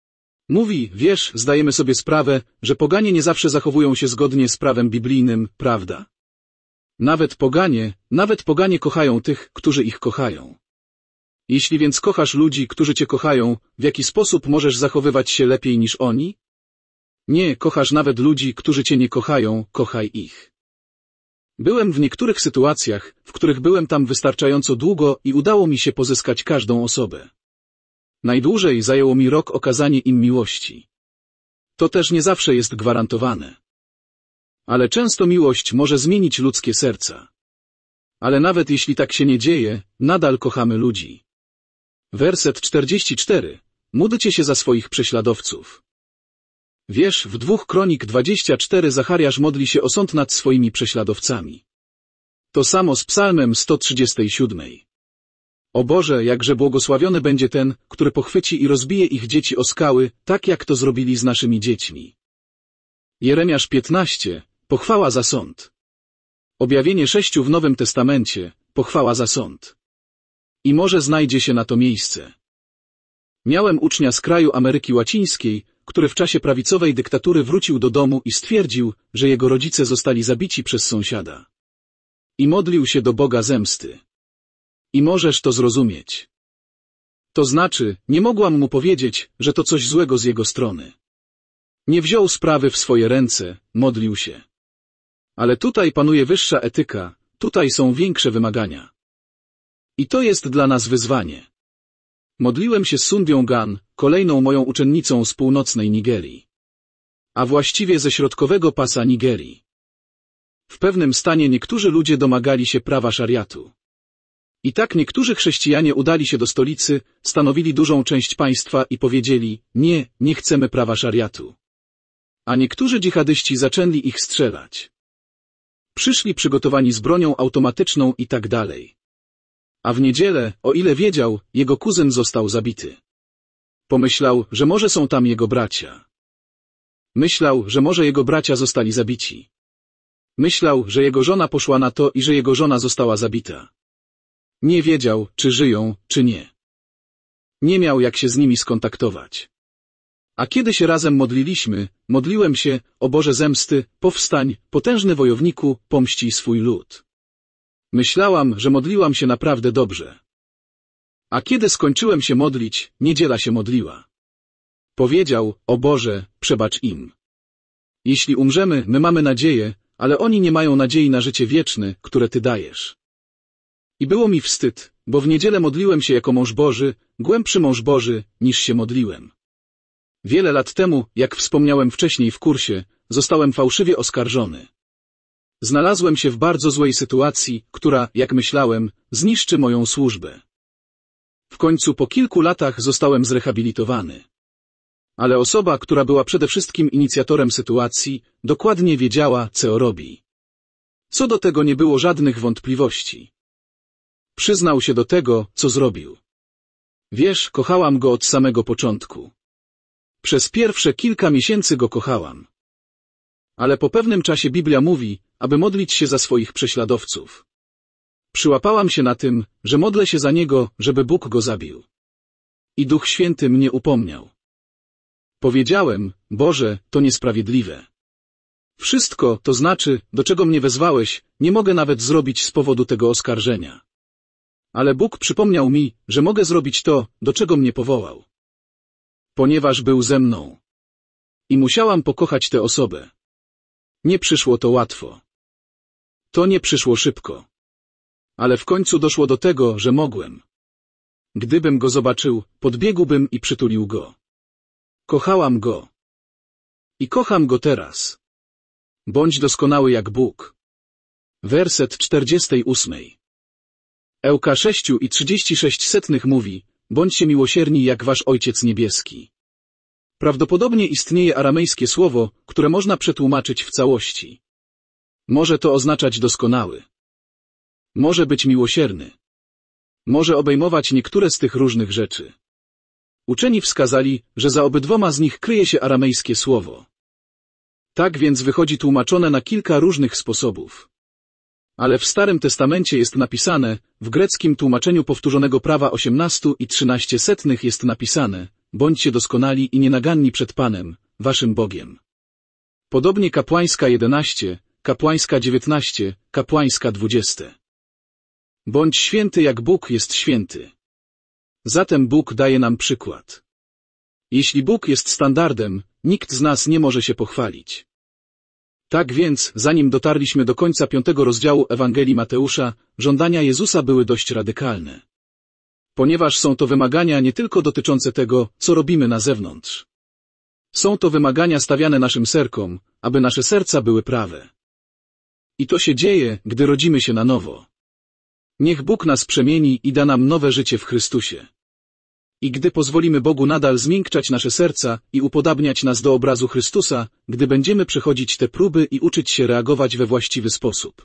Mówi, wiesz, zdajemy sobie sprawę, że poganie nie zawsze zachowują się zgodnie z prawem biblijnym, prawda? Nawet poganie, nawet poganie kochają tych, którzy ich kochają. Jeśli więc kochasz ludzi, którzy cię kochają, w jaki sposób możesz zachowywać się lepiej niż oni? Nie, kochasz nawet ludzi, którzy cię nie kochają, kochaj ich. Byłem w niektórych sytuacjach, w których byłem tam wystarczająco długo i udało mi się pozyskać każdą osobę. Najdłużej zajęło mi rok okazanie im miłości. To też nie zawsze jest gwarantowane. Ale często miłość może zmienić ludzkie serca. Ale nawet jeśli tak się nie dzieje, nadal kochamy ludzi. Werset czterdziesty czwarty. Módlcie się za swoich prześladowców. Wiesz, w dwóch Kronik dwudziestym czwartym Zachariasz modli się o sąd nad swoimi prześladowcami. To samo z Psalmem sto trzydziestym siódmym. O Boże, jakże błogosławiony będzie ten, który pochwyci i rozbije ich dzieci o skały, tak jak to zrobili z naszymi dziećmi. Jeremiasz piętnasty. Pochwała za sąd. Objawienie sześciu w Nowym Testamencie. Pochwała za sąd. I może znajdzie się na to miejsce. Miałem ucznia z kraju Ameryki Łacińskiej, który w czasie prawicowej dyktatury wrócił do domu i stwierdził, że jego rodzice zostali zabici przez sąsiada. I modlił się do Boga zemsty. I możesz to zrozumieć. To znaczy, nie mogłam mu powiedzieć, że to coś złego z jego strony. Nie wziął sprawy w swoje ręce, modlił się. Ale tutaj panuje wyższa etyka, tutaj są większe wymagania. I to jest dla nas wyzwanie. Modliłem się z Sundią Gan, kolejną moją uczennicą z północnej Nigerii. A właściwie ze środkowego pasa Nigerii. W pewnym stanie niektórzy ludzie domagali się prawa szariatu. I tak niektórzy chrześcijanie udali się do stolicy, stanowili dużą część państwa i powiedzieli, nie, nie chcemy prawa szariatu. A niektórzy dżihadyści zaczęli ich strzelać. Przyszli przygotowani z bronią automatyczną i tak dalej. A w niedzielę, o ile wiedział, jego kuzyn został zabity. Pomyślał, że może są tam jego bracia. Myślał, że może jego bracia zostali zabici. Myślał, że jego żona poszła na to i że jego żona została zabita. Nie wiedział, czy żyją, czy nie. Nie miał jak się z nimi skontaktować. A kiedy się razem modliliśmy, modliłem się, o Boże zemsty, powstań, potężny wojowniku, pomścij swój lud. Myślałam, że modliłam się naprawdę dobrze. A kiedy skończyłem się modlić, niedziela się modliła. Powiedział, o Boże, przebacz im. Jeśli umrzemy, my mamy nadzieję, ale oni nie mają nadziei na życie wieczne, które Ty dajesz. I było mi wstyd, bo w niedzielę modliłem się jako mąż Boży, głębszy mąż Boży, niż się modliłem. Wiele lat temu, jak wspomniałem wcześniej w kursie, zostałem fałszywie oskarżony. Znalazłem się w bardzo złej sytuacji, która, jak myślałem, zniszczy moją służbę. W końcu po kilku latach zostałem zrehabilitowany. Ale osoba, która była przede wszystkim inicjatorem sytuacji, dokładnie wiedziała, co robi. Co do tego nie było żadnych wątpliwości. Przyznał się do tego, co zrobił. Wiesz, kochałam go od samego początku. Przez pierwsze kilka miesięcy go kochałam. Ale po pewnym czasie Biblia mówi, aby modlić się za swoich prześladowców. Przyłapałam się na tym, że modlę się za niego, żeby Bóg go zabił. I Duch Święty mnie upomniał. Powiedziałem, Boże, to niesprawiedliwe. Wszystko, to znaczy, do czego mnie wezwałeś, nie mogę nawet zrobić z powodu tego oskarżenia. Ale Bóg przypomniał mi, że mogę zrobić to, do czego mnie powołał. Ponieważ był ze mną. I musiałam pokochać tę osobę. Nie przyszło to łatwo. To nie przyszło szybko. Ale w końcu doszło do tego, że mogłem. Gdybym go zobaczył, podbiegłbym i przytulił go. Kochałam go. I kocham go teraz. Bądź doskonały jak Bóg. Werset czterdziesty ósmy. Ełka sześć i trzydzieści sześć setnych mówi, bądźcie miłosierni jak wasz Ojciec Niebieski. Prawdopodobnie istnieje aramejskie słowo, które można przetłumaczyć w całości. Może to oznaczać doskonały. Może być miłosierny. Może obejmować niektóre z tych różnych rzeczy. Uczeni wskazali, że za obydwoma z nich kryje się aramejskie słowo. Tak więc wychodzi tłumaczone na kilka różnych sposobów. Ale w Starym Testamencie jest napisane, w greckim tłumaczeniu powtórzonego prawa osiemnaście i trzynaście setnych jest napisane, bądźcie doskonali i nienaganni przed Panem, waszym Bogiem. Podobnie kapłańska jedenaście, kapłańska dziewiętnaście, kapłańska dwadzieścia. Bądź święty jak Bóg jest święty. Zatem Bóg daje nam przykład. Jeśli Bóg jest standardem, nikt z nas nie może się pochwalić. Tak więc, zanim dotarliśmy do końca piątego rozdziału Ewangelii Mateusza, żądania Jezusa były dość radykalne. Ponieważ są to wymagania nie tylko dotyczące tego, co robimy na zewnątrz. Są to wymagania stawiane naszym serkom, aby nasze serca były prawe. I to się dzieje, gdy rodzimy się na nowo. Niech Bóg nas przemieni i da nam nowe życie w Chrystusie. I gdy pozwolimy Bogu nadal zmiękczać nasze serca i upodabniać nas do obrazu Chrystusa, gdy będziemy przechodzić te próby i uczyć się reagować we właściwy sposób.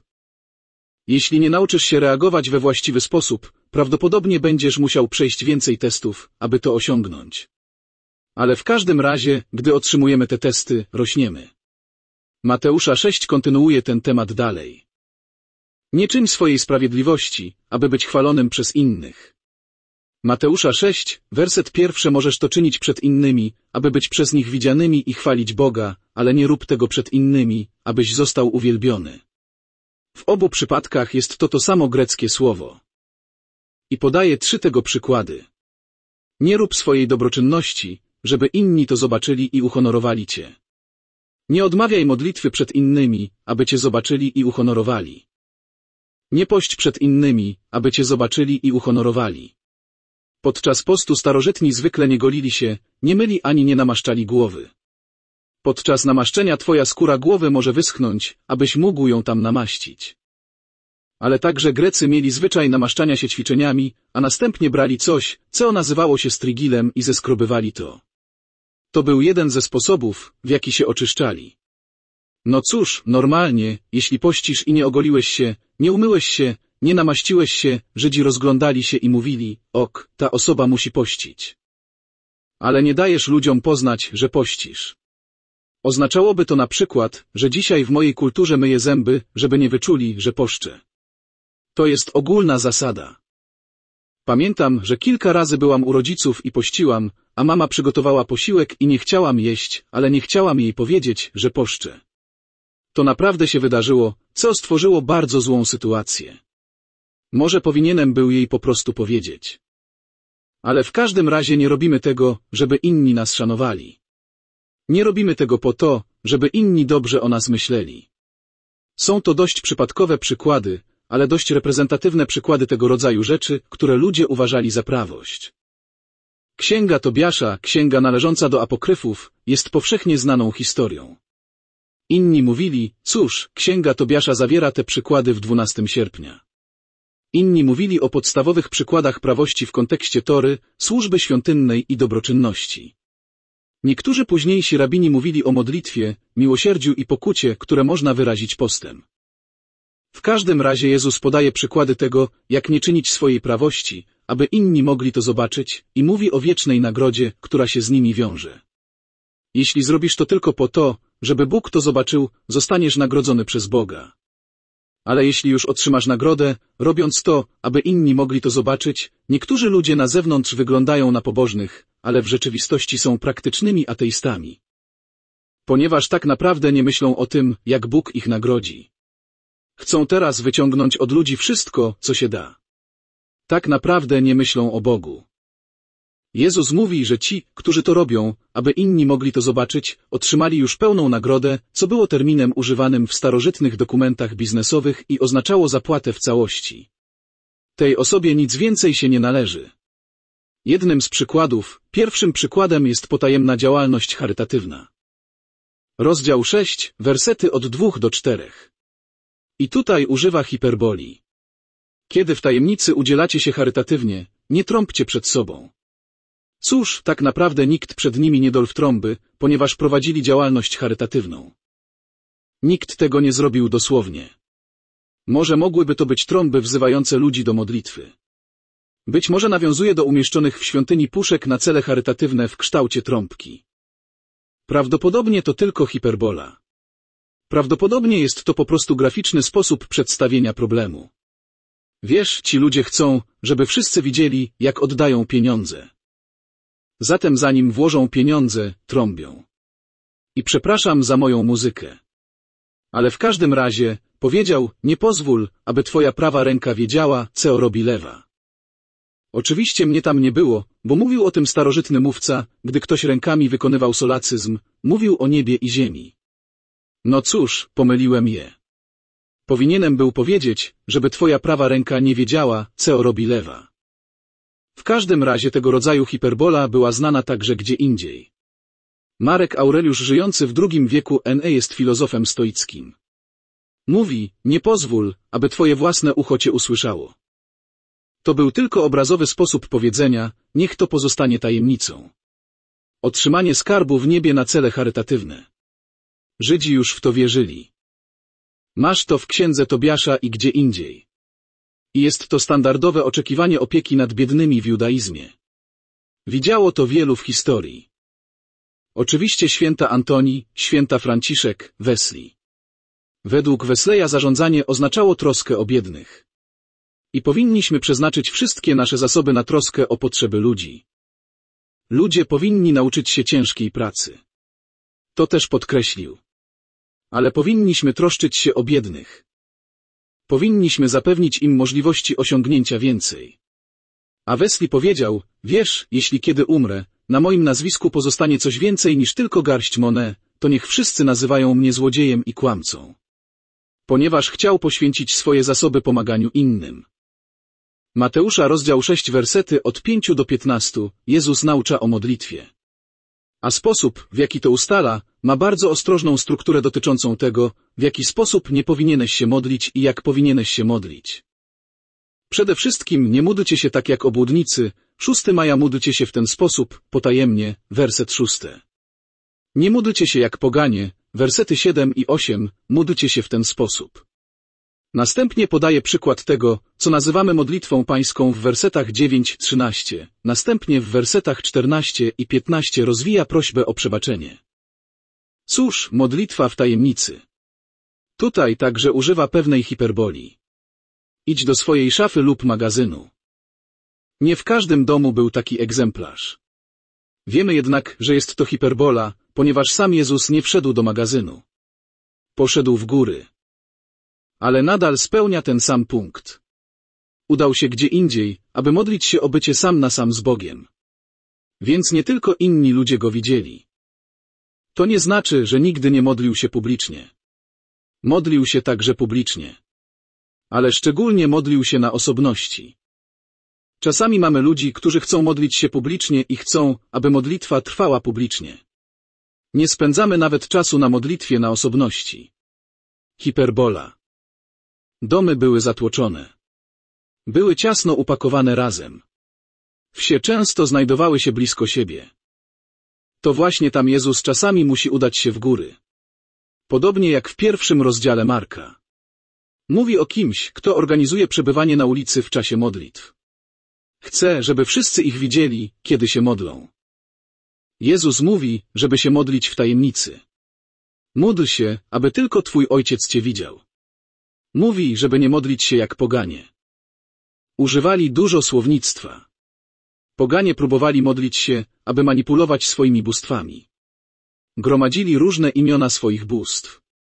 Jeśli nie nauczysz się reagować we właściwy sposób, prawdopodobnie będziesz musiał przejść więcej testów, aby to osiągnąć. Ale w każdym razie, gdy otrzymujemy te testy, rośniemy. Mateusza sześć kontynuuje ten temat dalej. Nie czyń swojej sprawiedliwości, aby być chwalonym przez innych. Mateusza sześć, werset pierwszy możesz to czynić przed innymi, aby być przez nich widzianymi i chwalić Boga, ale nie rób tego przed innymi, abyś został uwielbiony. W obu przypadkach jest to to samo greckie słowo. I podaję trzy tego przykłady. Nie rób swojej dobroczynności, żeby inni to zobaczyli i uhonorowali cię. Nie odmawiaj modlitwy przed innymi, aby cię zobaczyli i uhonorowali. Nie pość przed innymi, aby cię zobaczyli i uhonorowali. Podczas postu starożytni zwykle nie golili się, nie myli ani nie namaszczali głowy. Podczas namaszczenia twoja skóra głowy może wyschnąć, abyś mógł ją tam namaścić. Ale także Grecy mieli zwyczaj namaszczania się ćwiczeniami, a następnie brali coś, co nazywało się strigilem i zeskrobywali to. To był jeden ze sposobów, w jaki się oczyszczali. No cóż, normalnie, jeśli pościsz i nie ogoliłeś się, nie umyłeś się, nie namaściłeś się, Żydzi rozglądali się i mówili, ok, ta osoba musi pościć. Ale nie dajesz ludziom poznać, że pościsz. Oznaczałoby to na przykład, że dzisiaj w mojej kulturze myję zęby, żeby nie wyczuli, że poszczę. To jest ogólna zasada. Pamiętam, że kilka razy byłam u rodziców i pościłam, a mama przygotowała posiłek i nie chciałam jeść, ale nie chciałam jej powiedzieć, że poszczę. To naprawdę się wydarzyło, co stworzyło bardzo złą sytuację. Może powinienem był jej po prostu powiedzieć. Ale w każdym razie nie robimy tego, żeby inni nas szanowali. Nie robimy tego po to, żeby inni dobrze o nas myśleli. Są to dość przypadkowe przykłady, ale dość reprezentatywne przykłady tego rodzaju rzeczy, które ludzie uważali za prawość. Księga Tobiasza, księga należąca do apokryfów, jest powszechnie znaną historią. Inni mówili, cóż, księga Tobiasza zawiera te przykłady w dwunastego sierpnia. Inni mówili o podstawowych przykładach prawości w kontekście Tory, służby świątynnej i dobroczynności. Niektórzy późniejsi rabini mówili o modlitwie, miłosierdziu i pokucie, które można wyrazić postem. W każdym razie Jezus podaje przykłady tego, jak nie czynić swojej prawości, aby inni mogli to zobaczyć, i mówi o wiecznej nagrodzie, która się z nimi wiąże. Jeśli zrobisz to tylko po to, żeby Bóg to zobaczył, zostaniesz nagrodzony przez Boga. Ale jeśli już otrzymasz nagrodę, robiąc to, aby inni mogli to zobaczyć, niektórzy ludzie na zewnątrz wyglądają na pobożnych, ale w rzeczywistości są praktycznymi ateistami. Ponieważ tak naprawdę nie myślą o tym, jak Bóg ich nagrodzi. Chcą teraz wyciągnąć od ludzi wszystko, co się da. Tak naprawdę nie myślą o Bogu. Jezus mówi, że ci, którzy to robią, aby inni mogli to zobaczyć, otrzymali już pełną nagrodę, co było terminem używanym w starożytnych dokumentach biznesowych i oznaczało zapłatę w całości. Tej osobie nic więcej się nie należy. Jednym z przykładów, pierwszym przykładem jest potajemna działalność charytatywna. Rozdział sześć, wersety od dwóch do czterech. I tutaj używa hiperboli. Kiedy w tajemnicy udzielacie się charytatywnie, nie trąbcie przed sobą. Cóż, tak naprawdę nikt przed nimi nie dolł w trąby, ponieważ prowadzili działalność charytatywną. Nikt tego nie zrobił dosłownie. Może mogłyby to być trąby wzywające ludzi do modlitwy. Być może nawiązuje do umieszczonych w świątyni puszek na cele charytatywne w kształcie trąbki. Prawdopodobnie to tylko hiperbola. Prawdopodobnie jest to po prostu graficzny sposób przedstawienia problemu. Wiesz, ci ludzie chcą, żeby wszyscy widzieli, jak oddają pieniądze. Zatem zanim włożą pieniądze, trąbią. I przepraszam za moją muzykę. Ale w każdym razie, powiedział, nie pozwól, aby twoja prawa ręka wiedziała, co robi lewa. Oczywiście mnie tam nie było, bo mówił o tym starożytny mówca, gdy ktoś rękami wykonywał solacyzm, mówił o niebie i ziemi. No cóż, pomyliłem je. Powinienem był powiedzieć, żeby twoja prawa ręka nie wiedziała, co robi lewa. W każdym razie tego rodzaju hiperbola była znana także gdzie indziej. Marek Aureliusz żyjący w drugim wieku N E jest filozofem stoickim. Mówi, nie pozwól, aby twoje własne ucho cię usłyszało. To był tylko obrazowy sposób powiedzenia, niech to pozostanie tajemnicą. Otrzymanie skarbu w niebie na cele charytatywne. Żydzi już w to wierzyli. Masz to w księdze Tobiasza i gdzie indziej. I jest to standardowe oczekiwanie opieki nad biednymi w judaizmie. Widziało to wielu w historii. Oczywiście święta Antoni, święta Franciszek, Wesley. Według Wesleya zarządzanie oznaczało troskę o biednych. I powinniśmy przeznaczyć wszystkie nasze zasoby na troskę o potrzeby ludzi. Ludzie powinni nauczyć się ciężkiej pracy. To też podkreślił. Ale powinniśmy troszczyć się o biednych. Powinniśmy zapewnić im możliwości osiągnięcia więcej. A Wesley powiedział, wiesz, jeśli kiedy umrę, na moim nazwisku pozostanie coś więcej niż tylko garść monet, to niech wszyscy nazywają mnie złodziejem i kłamcą. Ponieważ chciał poświęcić swoje zasoby pomaganiu innym. Mateusza rozdział sześć wersety od pięciu do piętnastu, Jezus naucza o modlitwie. A sposób, w jaki to ustala, ma bardzo ostrożną strukturę dotyczącą tego, w jaki sposób nie powinieneś się modlić i jak powinieneś się modlić. Przede wszystkim nie módlcie się tak jak obłudnicy, szóstego maja módlcie się w ten sposób, potajemnie, werset szósty. Nie módlcie się jak poganie, wersety siedem i osiem, módlcie się w ten sposób. Następnie podaje przykład tego, co nazywamy modlitwą pańską w wersetach dziewięć trzynaście, następnie w wersetach czternaście i piętnaście rozwija prośbę o przebaczenie. Cóż, modlitwa w tajemnicy. Tutaj także używa pewnej hiperboli. Idź do swojej szafy lub magazynu. Nie w każdym domu był taki egzemplarz. Wiemy jednak, że jest to hiperbola, ponieważ sam Jezus nie wszedł do magazynu. Poszedł w góry. Ale nadal spełnia ten sam punkt. Udał się gdzie indziej, aby modlić się o bycie sam na sam z Bogiem. Więc nie tylko inni ludzie go widzieli. To nie znaczy, że nigdy nie modlił się publicznie. Modlił się także publicznie. Ale szczególnie modlił się na osobności. Czasami mamy ludzi, którzy chcą modlić się publicznie i chcą, aby modlitwa trwała publicznie. Nie spędzamy nawet czasu na modlitwie na osobności. Hiperbola. Domy były zatłoczone. Były ciasno upakowane razem. Wsie często znajdowały się blisko siebie. To właśnie tam Jezus czasami musi udać się w góry. Podobnie jak w pierwszym rozdziale Marka. Mówi o kimś, kto organizuje przebywanie na ulicy w czasie modlitw. Chce, żeby wszyscy ich widzieli, kiedy się modlą. Jezus mówi, żeby się modlić w tajemnicy. Módl się, aby tylko Twój Ojciec Cię widział. Mówi, żeby nie modlić się jak poganie. Używali dużo słownictwa. Poganie próbowali modlić się, aby manipulować swoimi bóstwami. Gromadzili różne imiona swoich bóstw.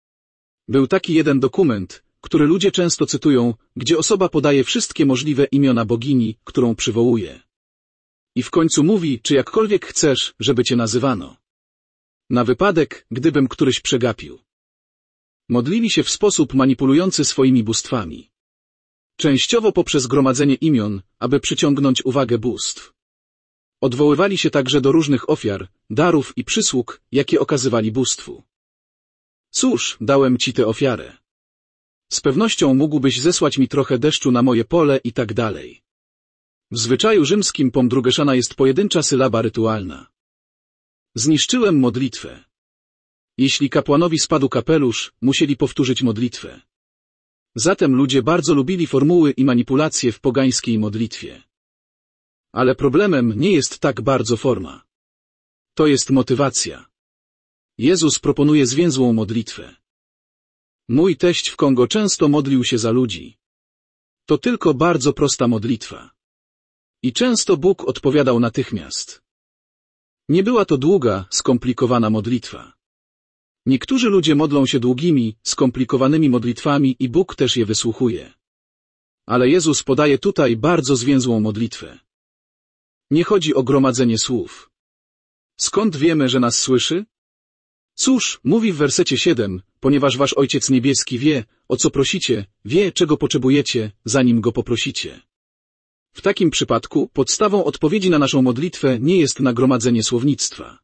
Był taki jeden dokument, który ludzie często cytują, gdzie osoba podaje wszystkie możliwe imiona bogini, którą przywołuje. I w końcu mówi, czy jakkolwiek chcesz, żeby cię nazywano. Na wypadek, gdybym któryś przegapił. Modlili się w sposób manipulujący swoimi bóstwami. Częściowo poprzez gromadzenie imion, aby przyciągnąć uwagę bóstw. Odwoływali się także do różnych ofiar, darów i przysług, jakie okazywali bóstwu. Cóż, dałem ci tę ofiarę. Z pewnością mógłbyś zesłać mi trochę deszczu na moje pole i tak dalej. W zwyczaju rzymskim pomdrugeszana jest pojedyncza sylaba rytualna. Zniszczyłem modlitwę. Jeśli kapłanowi spadł kapelusz, musieli powtórzyć modlitwę. Zatem ludzie bardzo lubili formuły i manipulacje w pogańskiej modlitwie. Ale problemem nie jest tak bardzo forma. To jest motywacja. Jezus proponuje zwięzłą modlitwę. Mój teść w Kongo często modlił się za ludzi. To tylko bardzo prosta modlitwa. I często Bóg odpowiadał natychmiast. Nie była to długa, skomplikowana modlitwa. Niektórzy ludzie modlą się długimi, skomplikowanymi modlitwami i Bóg też je wysłuchuje. Ale Jezus podaje tutaj bardzo zwięzłą modlitwę. Nie chodzi o gromadzenie słów. Skąd wiemy, że nas słyszy? Cóż, mówi w wersecie siódmym, ponieważ wasz Ojciec Niebieski wie, o co prosicie, wie, czego potrzebujecie, zanim Go poprosicie. W takim przypadku podstawą odpowiedzi na naszą modlitwę nie jest nagromadzenie słownictwa.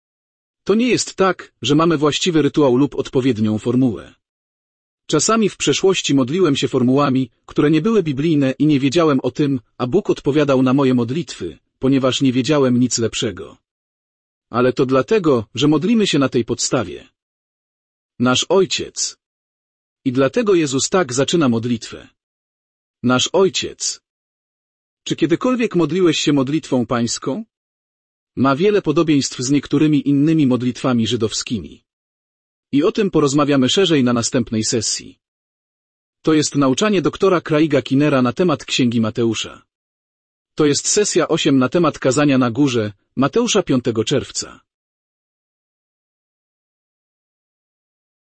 To nie jest tak, że mamy właściwy rytuał lub odpowiednią formułę. Czasami w przeszłości modliłem się formułami, które nie były biblijne i nie wiedziałem o tym, a Bóg odpowiadał na moje modlitwy, ponieważ nie wiedziałem nic lepszego. Ale to dlatego, że modlimy się na tej podstawie. Nasz Ojciec. I dlatego Jezus tak zaczyna modlitwę. Nasz Ojciec. Czy kiedykolwiek modliłeś się modlitwą pańską? Ma wiele podobieństw z niektórymi innymi modlitwami żydowskimi. I o tym porozmawiamy szerzej na następnej sesji. To jest nauczanie doktora Craiga Kinera na temat Księgi Mateusza. To jest sesja osiem na temat kazania na górze, Mateusza piątego czerwca.